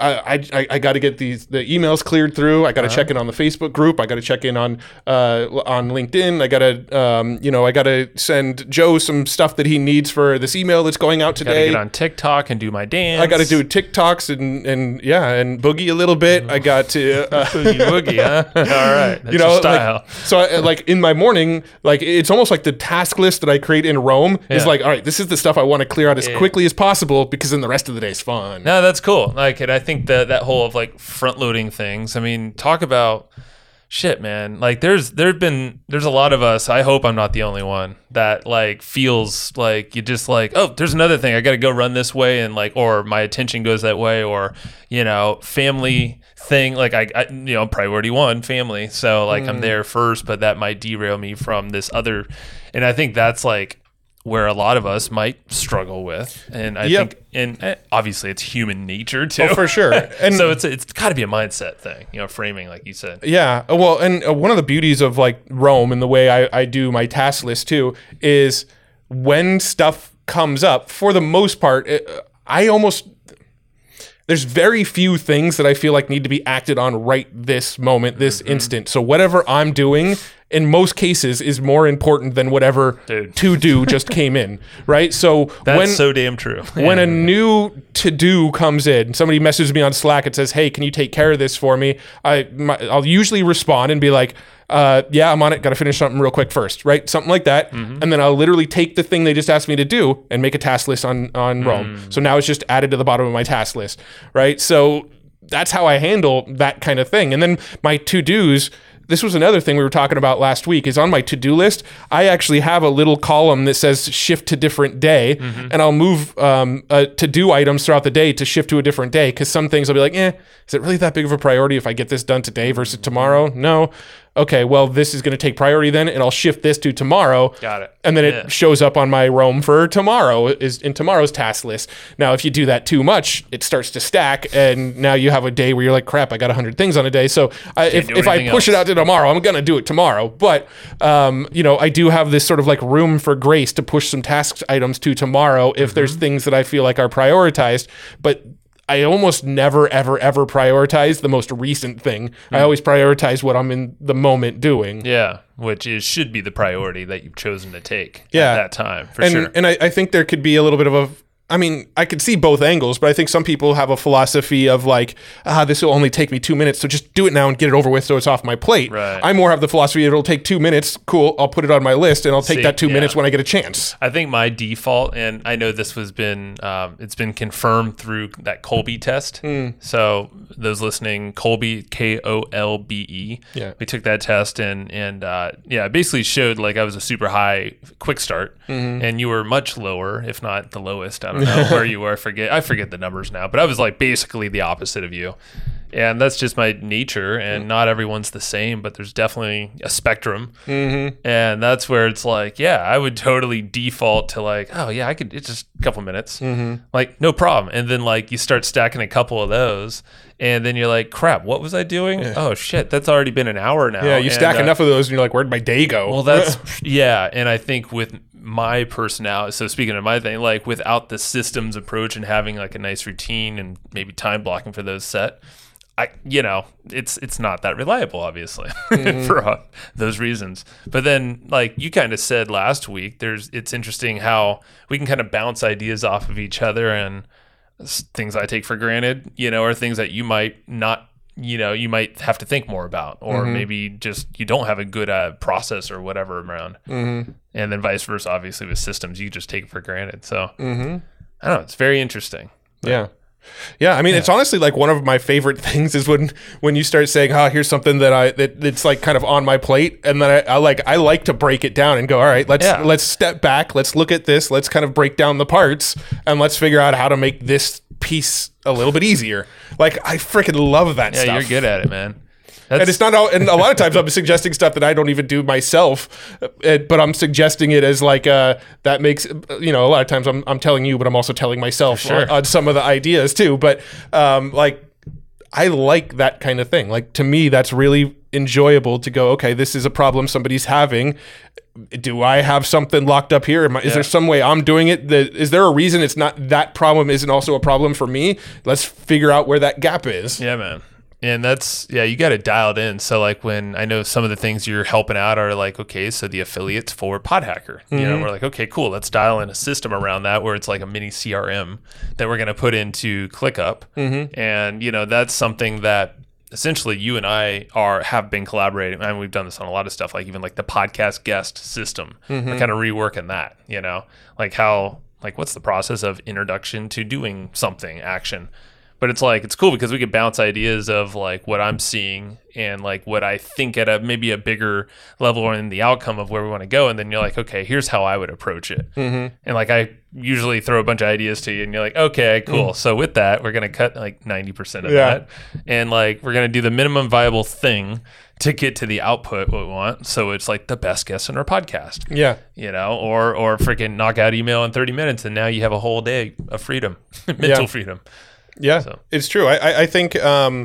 I I, I got to get these the emails cleared through. I got to uh-huh. check in on the Facebook group. I got to check in on uh, on LinkedIn. I got to um, you know I got to send Joe some stuff that he needs for this email that's going out today. Got to get on TikTok and do my dance. I got to do TikToks and and yeah and boogie a little bit. I got to uh, boogie woogie, huh? All right, that's you know, your style. Like, so I, like in my morning, like it's almost like the task list that I create in Rome yeah. is like, all right, this is the stuff I want to clear out as yeah. quickly as possible because then the rest of the day is fun. No, that's cool. Like, and I think that that whole of like front loading things. I mean, talk about shit, man. Like there's there've been there's a lot of us. I hope I'm not the only one that like feels like you just like, oh, there's another thing. I got to go run this way, and like, or my attention goes that way, or you know, family thing. Like I, I you know, priority one, family. So like mm. I'm there first, but that might derail me from this other. And I think that's like where a lot of us might struggle with, and I yep. think, and eh, obviously it's human nature too. Oh, for sure. And so it's it's got to be a mindset thing, you know, framing, like you said. Yeah. Well, and uh, one of the beauties of like Rome and the way I, I do my task list too is when stuff comes up, for the most part, it, I almost there's very few things that I feel like need to be acted on right this moment, this mm-hmm. instant. So whatever I'm doing, in most cases, is more important than whatever Dude. to do just came in, right? So that's when, so damn true. When a new to do comes in, somebody messages me on Slack and says, "Hey, can you take care of this for me?" I my, I'll usually respond and be like, Uh, yeah, I'm on it. Got to finish something real quick first, right? Something like that. Mm-hmm. And then I'll literally take the thing they just asked me to do and make a task list on, on mm. Rome. So now it's just added to the bottom of my task list, right? So that's how I handle that kind of thing. And then my to-dos, this was another thing we were talking about last week, is on my to-do list, I actually have a little column that says shift to different day, mm-hmm. and I'll move um, uh, to-do items throughout the day to shift to a different day, because some things I'll be like, eh, is it really that big of a priority if I get this done today versus tomorrow? No. Okay, well, this is going to take priority then, and I'll shift this to tomorrow. Got it. And then yeah. it shows up on my Rome for tomorrow, is in tomorrow's task list. Now, if you do that too much, it starts to stack, and now you have a day where you're like, crap, I got one hundred things on a day. So I, if, if I push else. it out to tomorrow, I'm going to do it tomorrow. But, um, you know, I do have this sort of like room for grace to push some task items to tomorrow if mm-hmm. there's things that I feel like are prioritized. But I almost never, ever, ever prioritize the most recent thing. Mm. I always prioritize what I'm in the moment doing. Yeah, which is should be the priority that you've chosen to take yeah. at that time, for and, sure. And I, I think there could be a little bit of a... I mean, I could see both angles, but I think some people have a philosophy of like, ah, this will only take me two minutes, so just do it now and get it over with so it's off my plate. Right. I more have the philosophy it'll take two minutes. Cool, I'll put it on my list, and I'll take see, that two yeah. minutes when I get a chance. I think my default, and I know this was been, um, it's been confirmed through that Kolbe test. Mm. So those listening, Kolbe, K O L B E. Yeah. We took that test, and and uh, yeah, it basically showed like I was a super high quick start, mm-hmm. and you were much lower, if not the lowest. I don't know where you were. I forget I forget the numbers now, but I was like basically the opposite of you. And that's just my nature, and mm-hmm. not everyone's the same, but there's definitely a spectrum. Mm-hmm. And that's where it's like, yeah, I would totally default to like, oh yeah, I could, it's just a couple minutes. Mm-hmm. Like, no problem. And then like you start stacking a couple of those, and then you're like, crap, what was I doing? Yeah. Oh shit, that's already been an hour now. Yeah, you and, stack uh, enough of those and you're like, where'd my day go? Well, that's, yeah. And I think with my personality, so speaking of my thing, like without the systems approach and having like a nice routine and maybe time blocking for those set, I, you know, it's it's not that reliable, obviously, mm-hmm. for uh, those reasons. But then, like you kind of said last week, there's it's interesting how we can kind of bounce ideas off of each other, and things I take for granted, you know, or things that you might not, you know, you might have to think more about, or mm-hmm. maybe just you don't have a good uh, process or whatever around. Mm-hmm. And then vice versa, obviously, with systems, you just take it for granted. So, mm-hmm. I don't know, it's very interesting. But, yeah. Yeah, I mean, it's honestly like one of my favorite things is when when you start saying, "Oh, here's something that I that it's like kind of on my plate," and then I, I like I like to break it down and go, "All right, let's Yeah. let's step back, let's look at this, let's kind of break down the parts, and let's figure out how to make this piece a little bit easier." Like I freaking love that Yeah, stuff. you're good at it, man. That's, And it's not all, and a lot of times I'm suggesting stuff that I don't even do myself, uh, but I'm suggesting it as like uh, that makes, you know, a lot of times I'm I'm telling you, but I'm also telling myself sure. on, on some of the ideas too. But um, like, I like that kind of thing. Like to me, that's really enjoyable to go, okay, this is a problem somebody's having. Do I have something locked up here? Am I, is Yeah. there some way I'm doing it? That, is there a reason it's not that problem isn't also a problem for me? Let's figure out where that gap is. Yeah, man. And that's, yeah, you got it dialed in. So, like, when I know some of the things you're helping out are like, okay, so the affiliates for PodHacker, you know, we're like, okay, cool. Let's dial in a system around that where it's like a mini C R M that we're going to put into ClickUp. And, you know, that's something that essentially you and I are have been collaborating. And we've done this on a lot of stuff, like even like the podcast guest system. We're kind of reworking that, you know, like how, like, what's the process of introduction to doing something, action. But it's like, it's cool because we could bounce ideas of like what I'm seeing and like what I think at a maybe a bigger level or in the outcome of where we want to go. And then you're like, okay, here's how I would approach it. Mm-hmm. And like, I usually throw a bunch of ideas to you and you're like, okay, cool. Mm. So with that, we're going to cut like ninety percent of Yeah. that. And like, we're going to do the minimum viable thing to get to the output what we want. So it's like the best guest in our podcast. Yeah. You know, or, or freaking knock out email in thirty minutes. And now you have a whole day of freedom, mental Yeah. freedom. Yeah, So. it's true. I, I, I think, um,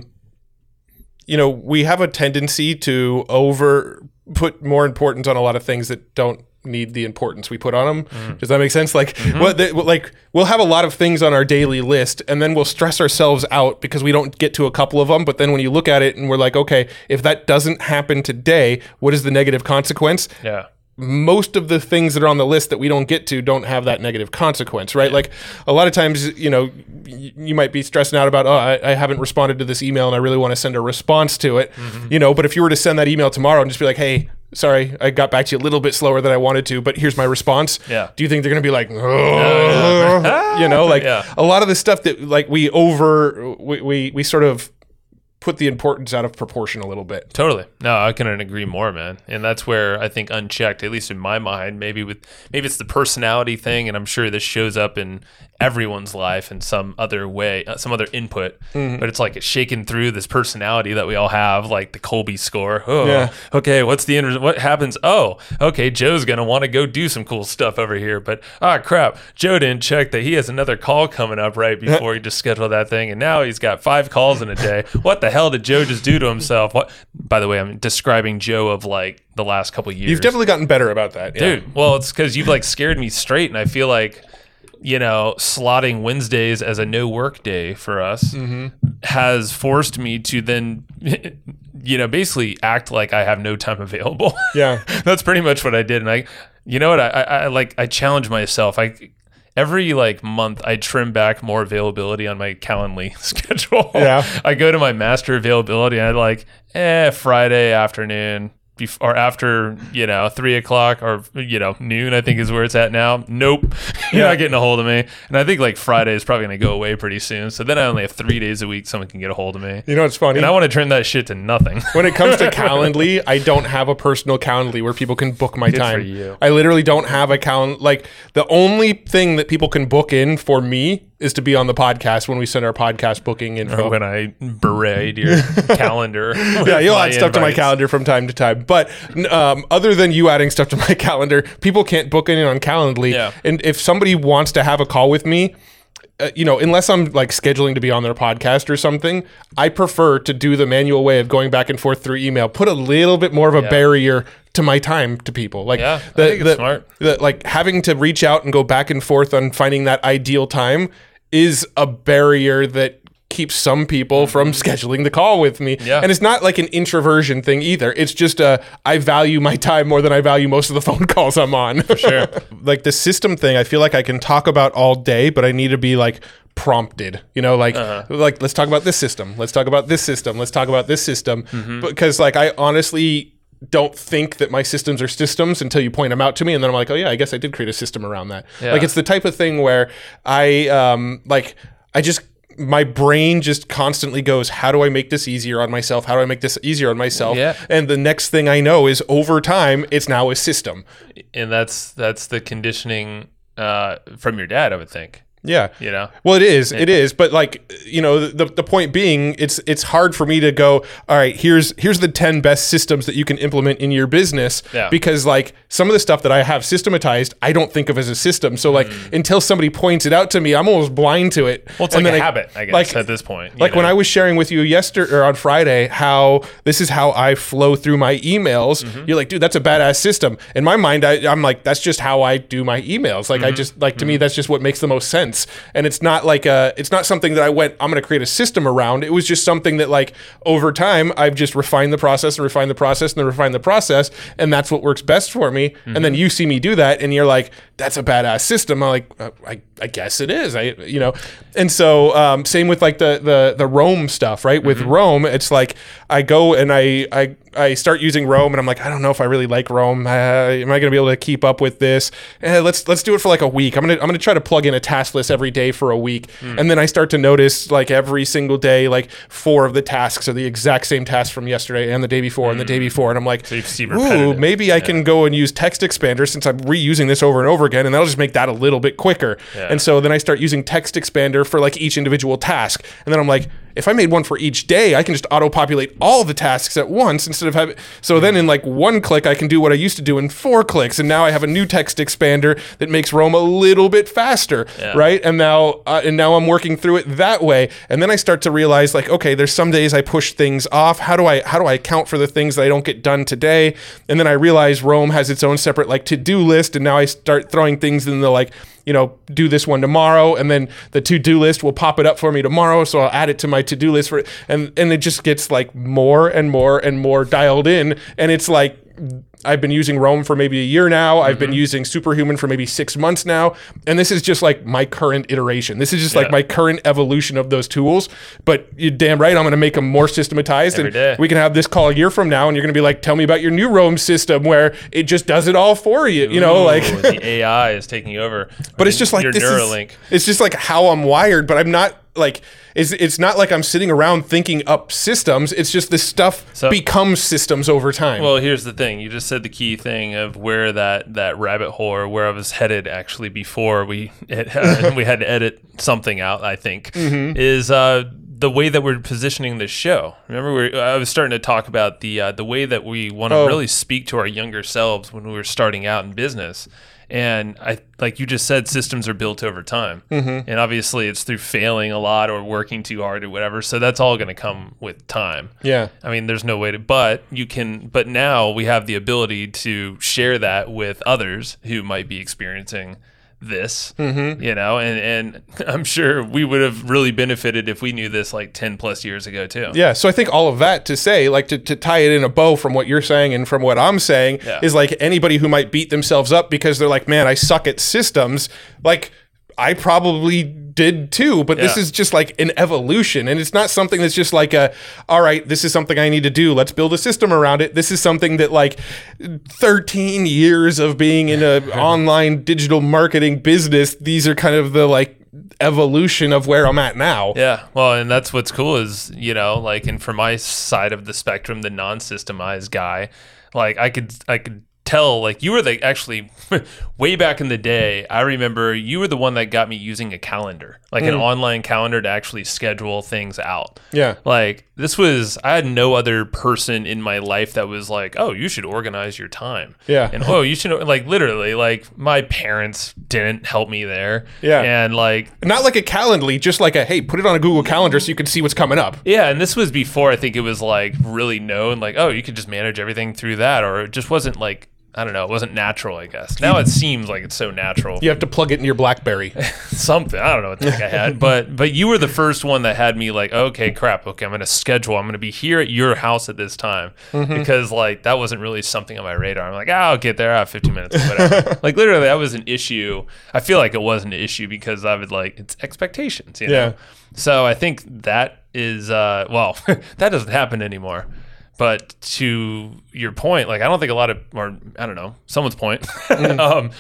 you know, we have a tendency to over put more importance on a lot of things that don't need the importance we put on them. Mm. Does that make sense? Like, mm-hmm. what, the, like we'll have a lot of things on our daily list, and then we'll stress ourselves out because we don't get to a couple of them. But then when you look at it and we're like, okay, if that doesn't happen today, what is the negative consequence? Yeah. Most of the things that are on the list that we don't get to don't have that negative consequence, right? Yeah. Like a lot of times, you know, y- you might be stressing out about, oh, I, I haven't responded to this email and I really want to send a response to it, mm-hmm. you know, but if you were to send that email tomorrow and just be like, hey, sorry, I got back to you a little bit slower than I wanted to, but here's my response. Yeah. Do you think they're going to be like, oh, yeah. you know, like yeah. a lot of the stuff that like we over, we, we, we sort of put the importance out of proportion a little bit. Totally. No, I couldn't agree more, man. And that's where I think unchecked, at least in my mind, maybe with maybe it's the personality thing, and I'm sure this shows up in everyone's life in some other way, uh, some other input. Mm-hmm. But it's like it's shaking through this personality that we all have, like the Colby score. Oh, yeah. okay. What's the inter- what happens? Oh, okay. Joe's gonna want to go do some cool stuff over here, but ah, crap. Joe didn't check that he has another call coming up right before he just scheduled that thing, and now he's got five calls in a day. What the hell did Joe just do to himself? What? By the way, I'm describing Joe of like the last couple of years. You've definitely gotten better about that, yeah. Dude. Well, it's because you've like scared me straight, and I feel like, you know, slotting Wednesdays as a no work day for us mm-hmm. has forced me to then, you know, basically act like I have no time available. Yeah, that's pretty much what I did, and I, you know what, I, I, I like I challenge myself. I. Every like month, I trim back more availability on my Calendly schedule. Yeah, I go to my master availability, and I like, eh, Friday afternoon, before or after, you know, three o'clock or you know noon. I think is where it's at now. Nope, you're yeah. not getting a hold of me. And I think like Friday is probably gonna go away pretty soon. So then I only have three days a week someone can get a hold of me. You know what's funny? And I want to turn that shit to nothing. When it comes to Calendly, I don't have a personal Calendly where people can book my Good time. for you. I literally don't have a calendar. Like the only thing that people can book in for me is to be on the podcast when we send our podcast booking info. Or when I berate your calendar. Yeah, you'll my add stuff to my invites. calendar from time to time. But um, other than you adding stuff to my calendar, people can't book in on Calendly. Yeah. And if somebody wants to have a call with me, uh, you know, unless I'm like scheduling to be on their podcast or something, I prefer to do the manual way of going back and forth through email. Put a little bit more of a Yeah. barrier to my time to people. Like Yeah, I the, think it's the, smart. the like having to reach out and go back and forth on finding that ideal time is a barrier that keeps some people from scheduling the call with me. Yeah. And it's not like an introversion thing either. It's just a, I value my time more than I value most of the phone calls I'm on. For sure. Like the system thing, I feel like I can talk about all day, but I need to be like prompted, you know, like, Uh-huh. like let's talk about this system. Let's talk about this system. Let's talk about this system. Mm-hmm. Because like, I honestly don't think that my systems are systems until you point them out to me, and then I'm like, oh yeah, I guess I did create a system around that. Yeah. Like it's the type of thing where I um like I just my brain just constantly goes, how do I make this easier on myself? How do I make this easier on myself? Yeah. And the next thing I know is over time, it's now a system. And that's that's the conditioning uh, from your dad, I would think. Yeah. You know? Well, it is. It is. But like, you know, the the point being, it's it's hard for me to go, all right, here's here's the ten best systems that you can implement in your business. Yeah. Because like some of the stuff that I have systematized, I don't think of as a system. So like Mm. until somebody points it out to me, I'm almost blind to it. Well, it's And like a then I- habit, I guess, like- at this point. you Like when know? I was sharing with you yesterday or on Friday how this is how I flow through my emails, Mm-hmm. you're like, dude, that's a badass system. In my mind, I, I'm like, that's just how I do my emails. Like I Mm-hmm. just like to me, that's just what makes the most sense. And it's not like a, it's not something that I went, I'm going to create a system around. It was just something that like over time, I've just refined the process and refined the process and then refined the process, and that's what works best for me. Mm-hmm. And then you see me do that, and you're like, that's a badass system. I'm like, uh, I, I guess it is. I, you know, and so um, same with like the the the Roam stuff, right? With Roam, it's like I go and I I I start using Roam, and I'm like, I don't know if I really like Roam. Uh, am I going to be able to keep up with this? Eh, let's let's do it for like a week. I'm gonna I'm gonna try to plug in a task list every day for a week, and then I start to notice like every single day, like four of the tasks are the exact same task from yesterday and the day before and the day before, and I'm like, So you see ooh, repetitive. maybe I can go and use Text Expander since I'm reusing this over and over again, and that'll just make that a little bit quicker. Yeah. And so then I start using Text Expander for like each individual task, and then I'm like, if I made one for each day, I can just auto-populate all the tasks at once instead of having. So then in like one click, I can do what I used to do in four clicks, and now I have a new Text Expander that makes Roam a little bit faster, Yeah. right? And now, uh, and now I'm working through it that way. And then I start to realize, like, okay, there's some days I push things off. How do I how do I account for the things that I don't get done today? And then I realize Roam has its own separate like to-do list, and now I start throwing things in the like, you know, do this one tomorrow, and then the to-do list will pop it up for me tomorrow, so I'll add it to my to-do list for and and it just gets like more and more and more dialed in, and it's like I've been using Roam for maybe a year now. I've been using Superhuman for maybe six months now, and this is just like my current iteration. This is just like Yeah. my current evolution of those tools. But you're damn right, I'm going to make them more systematized, Every and day. we can have this call a year from now, and you're going to be like, "Tell me about your new Roam system where it just does it all for you." You know, Ooh, like. the A I is taking over. But it's just like your this Neuralink. is, it's just like how I'm wired, but I'm not like it's it's not like I'm sitting around thinking up systems. It's just this stuff So- becomes systems over time. Well, here's the thing. You just said the key thing of where that, that rabbit hole or where I was headed actually before we uh, we had to edit something out, I think, Mm-hmm. is uh, the way that we're positioning this show. Remember, we I was starting to talk about the uh, the way that we want to Oh. really speak to our younger selves when we were starting out in business. And I, like you just said, systems are built over time, Mm-hmm. and obviously it's through failing a lot or working too hard or whatever. So that's all going to come with time. yeah. I mean, there's no way to, but you can, but now we have the ability to share that with others who might be experiencing this, Mm-hmm. you know, and, and I'm sure we would have really benefited if we knew this like ten plus years ago too. Yeah, so I think all of that to say, like to, to tie it in a bow from what you're saying and from what I'm saying, Yeah. is like anybody who might beat themselves up because they're like, man, I suck at systems. Like, I probably did too, but this Yeah. is just like an evolution. And it's not something that's just like a, all right, this is something I need to do. Let's build a system around it. This is something that like thirteen years of being in a online digital marketing business, these are kind of the like evolution of where I'm at now. Yeah, well, and that's what's cool is, you know, like, and for my side of the spectrum, the non-systemized guy, like I could, I could tell, like you were the actually way back in the day. I remember you were the one that got me using a calendar, like an online calendar to actually schedule things out. Yeah. Like this was, I had no other person in my life that was like, oh, you should organize your time. Yeah. And oh, you should, like literally, like my parents didn't help me there. Yeah. And like, Not like a Calendly, just like a, hey, put it on a Google Calendar so you can see what's coming up. yeah, and this was before I think it was like really known, like, oh, you could just manage everything through that, or it just wasn't like, I don't know, it wasn't natural, I guess. Now it seems like it's so natural. You have to plug it in your BlackBerry. Something, I don't know what the heck I had, but but you were the first one that had me like, okay, crap, okay, I'm gonna schedule, I'm gonna be here at your house at this time, because like that wasn't really something on my radar. I'm like, oh, I'll get there, I have fifteen minutes, whatever. Like literally, that was an issue. I feel like it was an issue because I would like it's expectations, you know. Yeah. So I think that is uh, well, that doesn't happen anymore. But to your point, like I don't think a lot of, or I don't know, someone's point, um,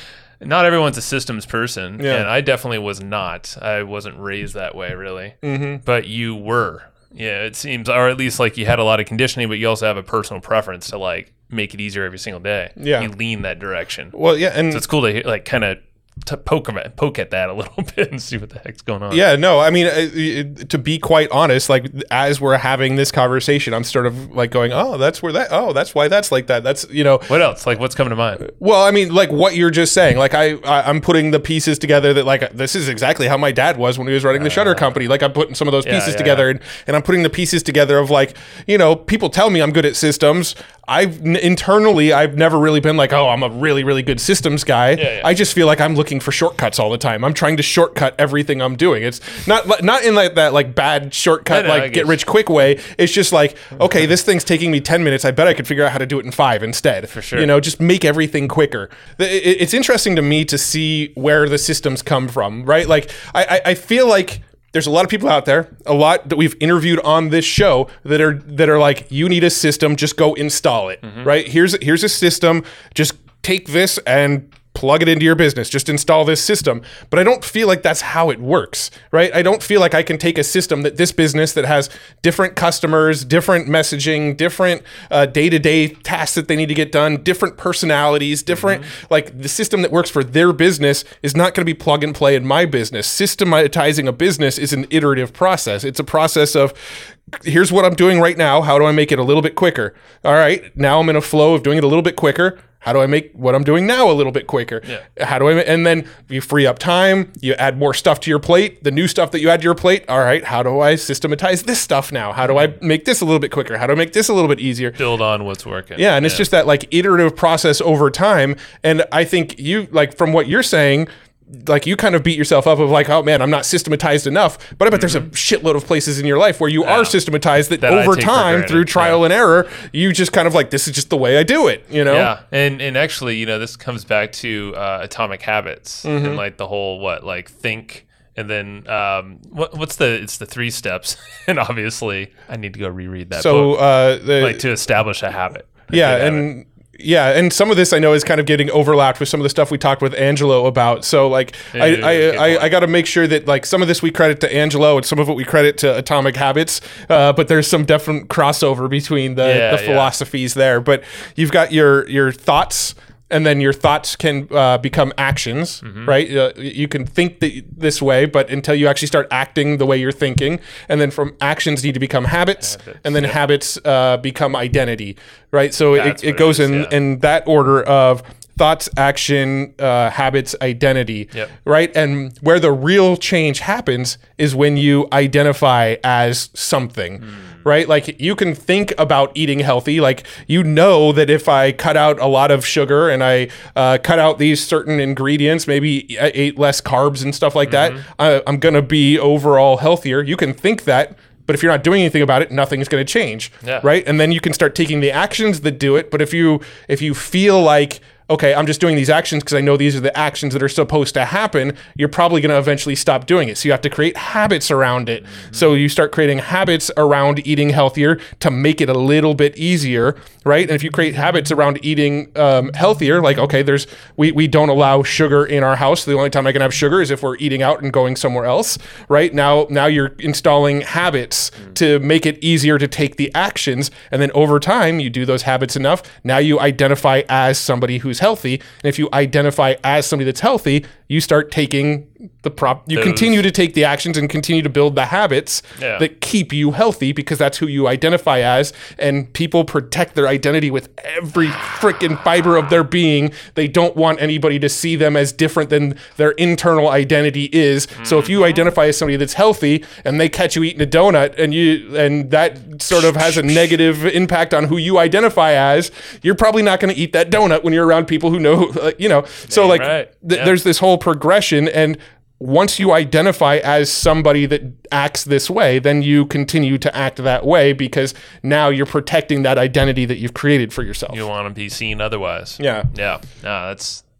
not everyone's a systems person, Yeah. and I definitely was not. I wasn't raised that way, really. Mm-hmm. But you were. Yeah, it seems, or at least like you had a lot of conditioning, but you also have a personal preference to like make it easier every single day. Yeah. You lean that direction. Well, yeah, and So it's cool to hear, like kind of to poke at, poke at that a little bit and see what the heck's going on. yeah, no, I mean, uh, it- to be quite honest, like as we're having this conversation, I'm sort of like going, oh, that's where that, oh, that's why that's like that. That's, you know, What else? Like what's coming to mind? well, I mean, like what you're just saying, like I, I I'm putting the pieces together that like this is exactly how my dad was when he was running the Shutter Company. Like I'm putting some of those Yeah, pieces yeah, together, yeah. And, and I'm putting the pieces together of like, you know, people tell me I'm good at systems. I've n- internally, I've never really been like, oh, I'm a really, really good systems guy. yeah. I just feel like I'm looking for shortcuts all the time. I'm trying to shortcut everything I'm doing. It's not not in like that like bad shortcut I know, I like get get rich quick way. It's just like, okay, this thing's taking me ten minutes. I bet I could figure out how to do it in five instead. For sure. You know, just make everything quicker. The- it- It's interesting to me to see where the systems come from, right? Like I, I, I feel like there's a lot of people out there, a lot that we've interviewed on this show that are that are like, you need a system, just go install it, right? Here's here's a system, just take this and plug it into your business, just install this system. But I don't feel like that's how it works, right? I don't feel like I can take a system that this business that has different customers, different messaging, different uh, day-to-day tasks that they need to get done, different personalities, different, like the system that works for their business is not going to be plug and play in my business. Systematizing a business is an iterative process. It's a process of, here's what I'm doing right now. How do I make it a little bit quicker? All right, now I'm in a flow of doing it a little bit quicker. How do I make what I'm doing now a little bit quicker? Yeah. How do I, and then you free up time, you add more stuff to your plate, the new stuff that you add to your plate. All right, how do I systematize this stuff now? How do I make this a little bit quicker? How do I make this a little bit easier? Build on what's working. Yeah, and it's just that like iterative process over time. And I think you, like from what you're saying, like you kind of beat yourself up of like, oh man, I'm not systematized enough. But I bet there's a shitload of places in your life where you are systematized that, That I over take for time granted. through trial Yeah. and error, you just kind of like, this is just the way I do it, you know? Yeah, and and actually, you know, this comes back to uh, Atomic Habits Mm-hmm. and like the whole what like think and then um, what what's the it's the three steps and obviously I need to go reread that So, book uh, the, like to establish a habit. a yeah, good habit. and yeah, and some of this I know is kind of getting overlapped with some of the stuff we talked with Angelo about. So like, Yeah, I yeah, I, good I, point. I got to make sure that like some of this we credit to Angelo and some of it we credit to Atomic Habits, uh, but there's some definite crossover between the, Yeah, the yeah. philosophies there. But you've got your your thoughts. And then your thoughts can uh, become actions, Mm-hmm. right? Uh, you can think th- this way, but until you actually start acting the way you're thinking, and then from actions need to become habits, Habits, and then yeah. habits uh, become identity, right? So That's it, what it goes it is, in yeah. in that order of thoughts, action, uh, habits, identity, Yep. right? And where the real change happens is when you identify as something, Hmm. right? Like you can think about eating healthy. Like you know that if I cut out a lot of sugar and I uh, cut out these certain ingredients, maybe I ate less carbs and stuff like Mm-hmm. that, I, I'm going to be overall healthier. You can think that. But if you're not doing anything about it, nothing is going to change, Yeah. right? And then you can start taking the actions that do it. But if you if you feel like, okay, I'm just doing these actions because I know these are the actions that are supposed to happen, you're probably going to eventually stop doing it. So you have to create habits around it. So you start creating habits around eating healthier to make it a little bit easier, right? And if you create habits around eating um, healthier, like, okay, there's we, we don't allow sugar in our house. The only time I can have sugar is if we're eating out and going somewhere else, right? Now, now you're installing habits to make it easier to take the actions. And then over time, you do those habits enough. Now you identify as somebody who's healthy. And if you identify as somebody that's healthy, you start taking the prop, you Those- continue to take the actions and continue to build the habits Yeah. that keep you healthy because that's who you identify as. And people protect their identity with every freaking fiber of their being. They don't want anybody to see them as different than their internal identity is. So if you identify as somebody that's healthy and they catch you eating a donut and you and that sort of has a negative impact on who you identify as, you're probably not going to eat that donut when you're around people who know, uh, you know. So like right. th- Yeah. there's this whole progression, and once you identify as somebody that acts this way, then you continue to act that way because now you're protecting that identity that you've created for yourself. You want to be seen otherwise. Yeah. Yeah. No, that's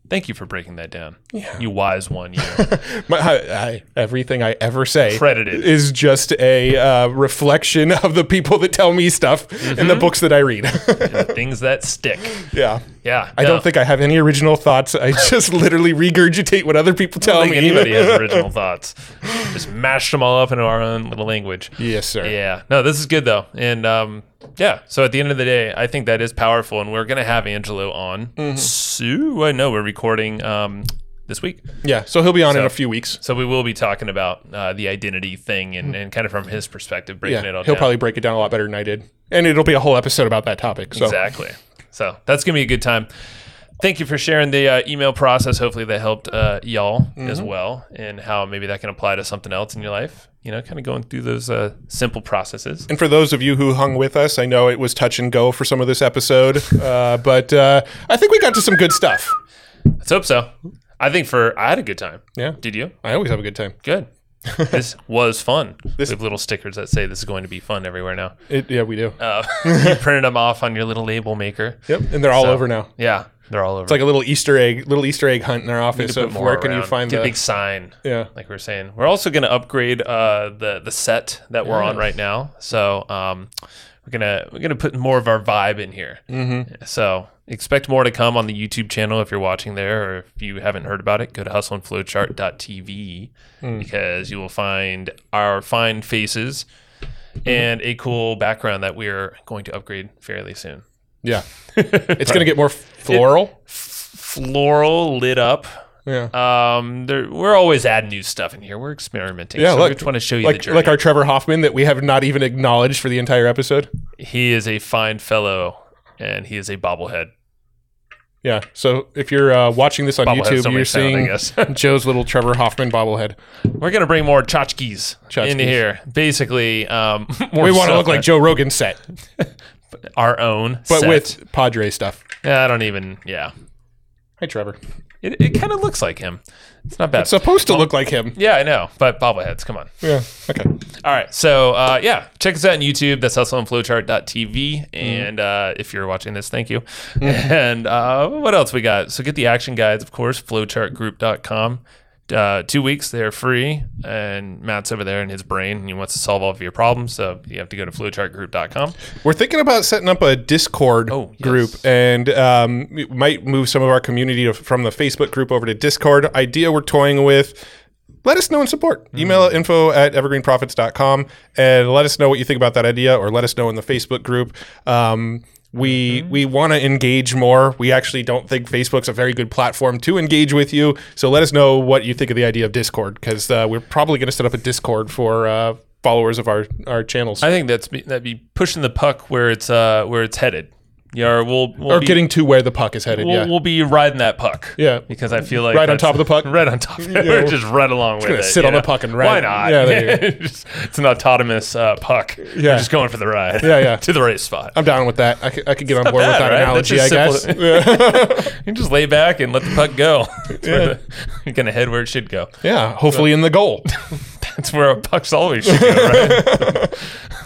Thank you for breaking that down. Yeah. You wise one. You. My, I, I, everything I ever say Credited. is just a uh, reflection of the people that tell me stuff mm-hmm. in the books that I read. Things that stick. Yeah. Yeah. I no. don't think I have any original thoughts. I just literally regurgitate what other people tell I don't think me. Anybody has original thoughts. Just mashed them all up into our own little language. Yes, sir. Yeah. No, this is good though. And um, yeah, so at the end of the day, I think that is powerful, and we're going to have Angelo on. Mm-hmm. So I know we're recording um, this week. Yeah, so he'll be on so, in a few weeks. So we will be talking about uh, the identity thing and, and kind of from his perspective, breaking yeah, it all he'll down. probably break it down a lot better than I did. And it'll be a whole episode about that topic. So. Exactly. So that's going to be a good time. Thank you for sharing the uh, email process. Hopefully that helped uh, y'all mm-hmm. as well, and how maybe that can apply to something else in your life. You know, kind of going through those uh, simple processes. And for those of you who hung with us, I know it was touch and go for some of this episode, uh, but uh, I think we got to some good stuff. Let's hope so. I think for I had a good time. Yeah. Did you? I always have a good time. Good. This was fun. This, we have little stickers that say this is going to be fun everywhere now. It, yeah, we do. Uh, you printed them off on your little label maker. Yep, and they're all so, over now. Yeah, they're all over. It's like a little Easter egg, little Easter egg hunt in our office. Of where can you find Get the a big sign? Yeah, like we were saying. We're also going to upgrade uh, the the set that we're yeah. on right now. So um, we're gonna we're gonna put more of our vibe in here. Mm-hmm. So expect more to come on the YouTube channel if you're watching there, or if you haven't heard about it, go to hustle and flowchart dot t v mm. because you will find our fine faces mm. and a cool background that we're going to upgrade fairly soon. Yeah, it's going to get more floral. It, f- floral, lit up. Yeah. Um, there, we're always adding new stuff in here. We're experimenting. Yeah, so look, we just want to show you like, the journey. Like our Trevor Hoffman that we have not even acknowledged for the entire episode. He is a fine fellow, and he is a bobblehead. Yeah. So if you're uh, watching this on YouTube, you're seeing sound, Joe's little Trevor Hoffman bobblehead. We're gonna bring more tchotchkes into here. Basically, um, more we want to look like Joe Rogan's set, our own, but set. with Padre stuff. Yeah, I don't even. Yeah. Hi, Trevor. It it kind of looks like him. It's not bad. It's supposed to look like him. Yeah, I know, but bobbleheads. Come on. Yeah. Okay. All right. So uh, yeah, check us out on YouTube. That's hustle and flowchart dot t v. And uh, if you're watching this, thank you. Mm. And uh, what else we got? So get the action guides, of course, flowchart group dot com. Uh, two weeks, they're free, and Matt's over there in his brain, and he wants to solve all of your problems, so you have to go to flowchart group dot com. We're thinking about setting up a Discord oh, yes. group, and um, we might move some of our community to, from the Facebook group over to Discord. Idea we're toying with. Let us know and support. Mm-hmm. Email info at evergreen profits dot com, and let us know what you think about that idea, or let us know in the Facebook group. Um, We mm-hmm. we want to engage more. We actually don't think Facebook's a very good platform to engage with you. So let us know what you think of the idea of Discord, because uh, we're probably going to set up a Discord for uh, followers of our, our channels. I think that's be, that'd be pushing the puck where it's uh, where it's headed. Yeah, or we'll, we'll or be, getting to where the puck is headed. We'll, yeah, we'll be riding that puck. Yeah, because I feel like right on top of the puck. Right on top. Of it. Yeah, we're just right along with gonna it. Sit on know? the puck and ride. Why not? Yeah, there you go. Just, it's an autonomous uh, puck. Yeah, You're just going for the ride. Yeah, yeah, to the right spot. I'm down with that. I could, I could get it's on board bad, with that right? analogy. I guess. Yeah. You just lay back and let the puck go. Yeah. The, you're gonna head where it should go. Yeah, hopefully so, in the goal. That's where pucks always should go, right?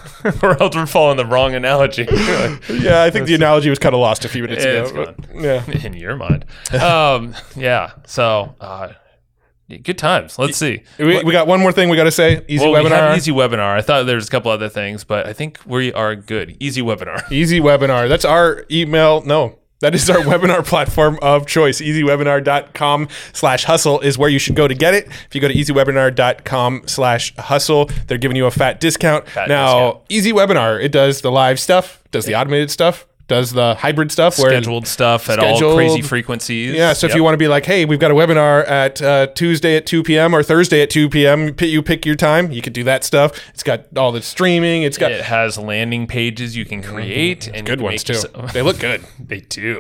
Or else we're following the wrong analogy. Yeah, I think the analogy was kind of lost a few minutes it's ago. Gone. Yeah, in your mind. Um, yeah. So, uh, good times. Let's see. We, we got one more thing we got to say. Easy well, webinar. We have easy webinar. I thought there was a couple other things, but I think we are good. Easy webinar. Easy webinar. That's our email. No. That is our webinar platform of choice. easy webinar dot com slash hustle is where you should go to get it. If you go to easy webinar dot com slash hustle, they're giving you a fat discount. Fat now, discount. EasyWebinar, it does the live stuff, does the automated stuff, does the hybrid stuff. Scheduled where stuff at scheduled, all crazy frequencies. Yeah, so yep. if you want to be like, hey, we've got a webinar at uh, Tuesday at two p.m. or Thursday at two p.m., you pick your time, you could do that stuff. It's got all the streaming. It's got It has landing pages you can create. Mm-hmm. and good ones, too. Yourself- they look good. They do.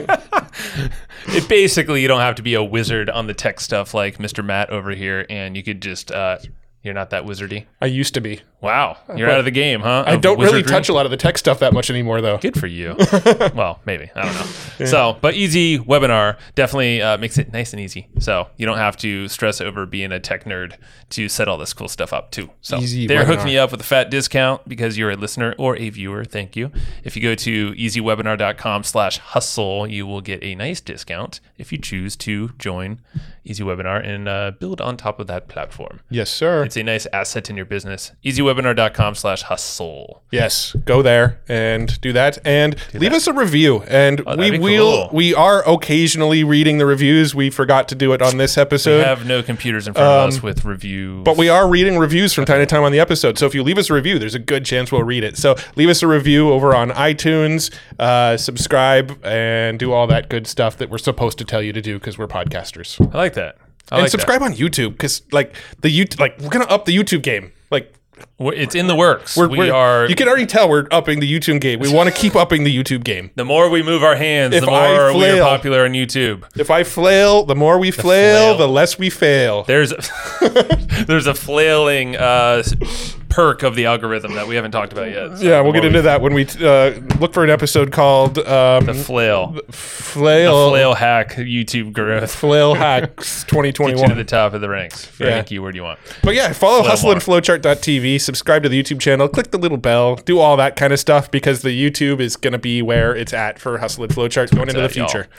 It basically, you don't have to be a wizard on the tech stuff like Mister Matt over here, and you could just, uh, you're not that wizardy. I used to be. Wow, you're out of the game, huh? I Of don't really wizardry? touch a lot of the tech stuff that much anymore, though. Good for you. Well, maybe. I don't know. So, but Easy Webinar definitely uh, makes it nice and easy. So you don't have to stress over being a tech nerd to set all this cool stuff up, too. So Easy they're Webinar. hooking me up with a fat discount because you're a listener or a viewer. Thank you. If you go to easywebinar.com slash hustle, you will get a nice discount if you choose to join Easy Webinar and uh, build on top of that platform. Yes, sir. It's a nice asset in your business. easywebinar.com slash hustle. Yes, go there and do that, and leave us a review. And Oh, we that'd be will. cool. We are occasionally reading the reviews. We forgot to do it on this We episode, have no computers in front of us with review. but we are reading reviews from time to time on the episode. So if you leave us a review, there's a good chance we'll read it. So leave us a review over on iTunes, uh, subscribe, and do all that good stuff that we're supposed to tell you to do because we're podcasters. I like that. I And like subscribe on YouTube because like the YouTube, like we're gonna up the YouTube game. Like that. We're- It's in the works. we're, we we're- are. You can already tell we're upping the YouTube game. We want to keep upping the YouTube game. the more we move our hands, If the I more we are flail- popular on YouTube. If I flail, the more we flail, flail. the less we fail. There's a, there's a flailing uh, perk of the algorithm that we haven't talked about yet. So Yeah, the we'll get more into we- that when we uh, look for an episode called um, the flail, Flail, the flail hack YouTube growth. Flail Hacks twenty Get you to twenty-one. the top of the ranks for Yeah. any keyword you want. But yeah, follow Flail hustle and more. flowchart dot t v, subscribe to the YouTube channel, click the little bell, do all that kind of stuff because the YouTube is going to be where it's at for Hustle and Flowchart going into the at, y'all. future.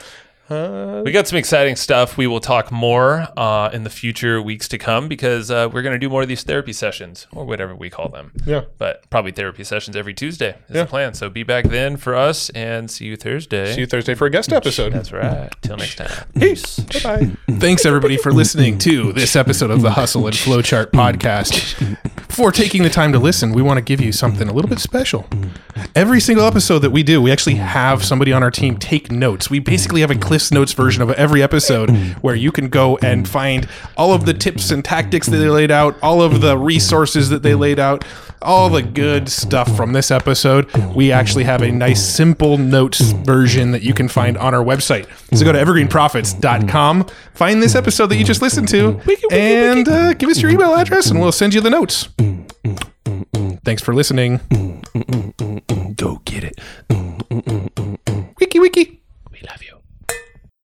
We got some exciting stuff. We will talk more uh, in the future weeks to come because uh, we're going to do more of these therapy sessions or whatever we call them. Yeah. But probably therapy sessions every Tuesday is Yeah. the plan. So be back then for us and see you Thursday. See you Thursday for a guest episode. That's right. Till next time. Peace. Bye-bye. Thanks, everybody, for listening to this episode of the Hustle and Flowchart podcast. Before taking the time to listen, we want to give you something a little bit special. Every single episode that we do, we actually have somebody on our team take notes. We basically have a Cliff's Notes version of every episode where you can go and find all of the tips and tactics that they laid out, all of the resources that they laid out, all the good stuff from this episode. We actually have a nice simple notes version that you can find on our website. So go to evergreen profits dot com, find this episode that you just listened to, and uh, give us your email address and we'll send you the notes. Thanks for listening.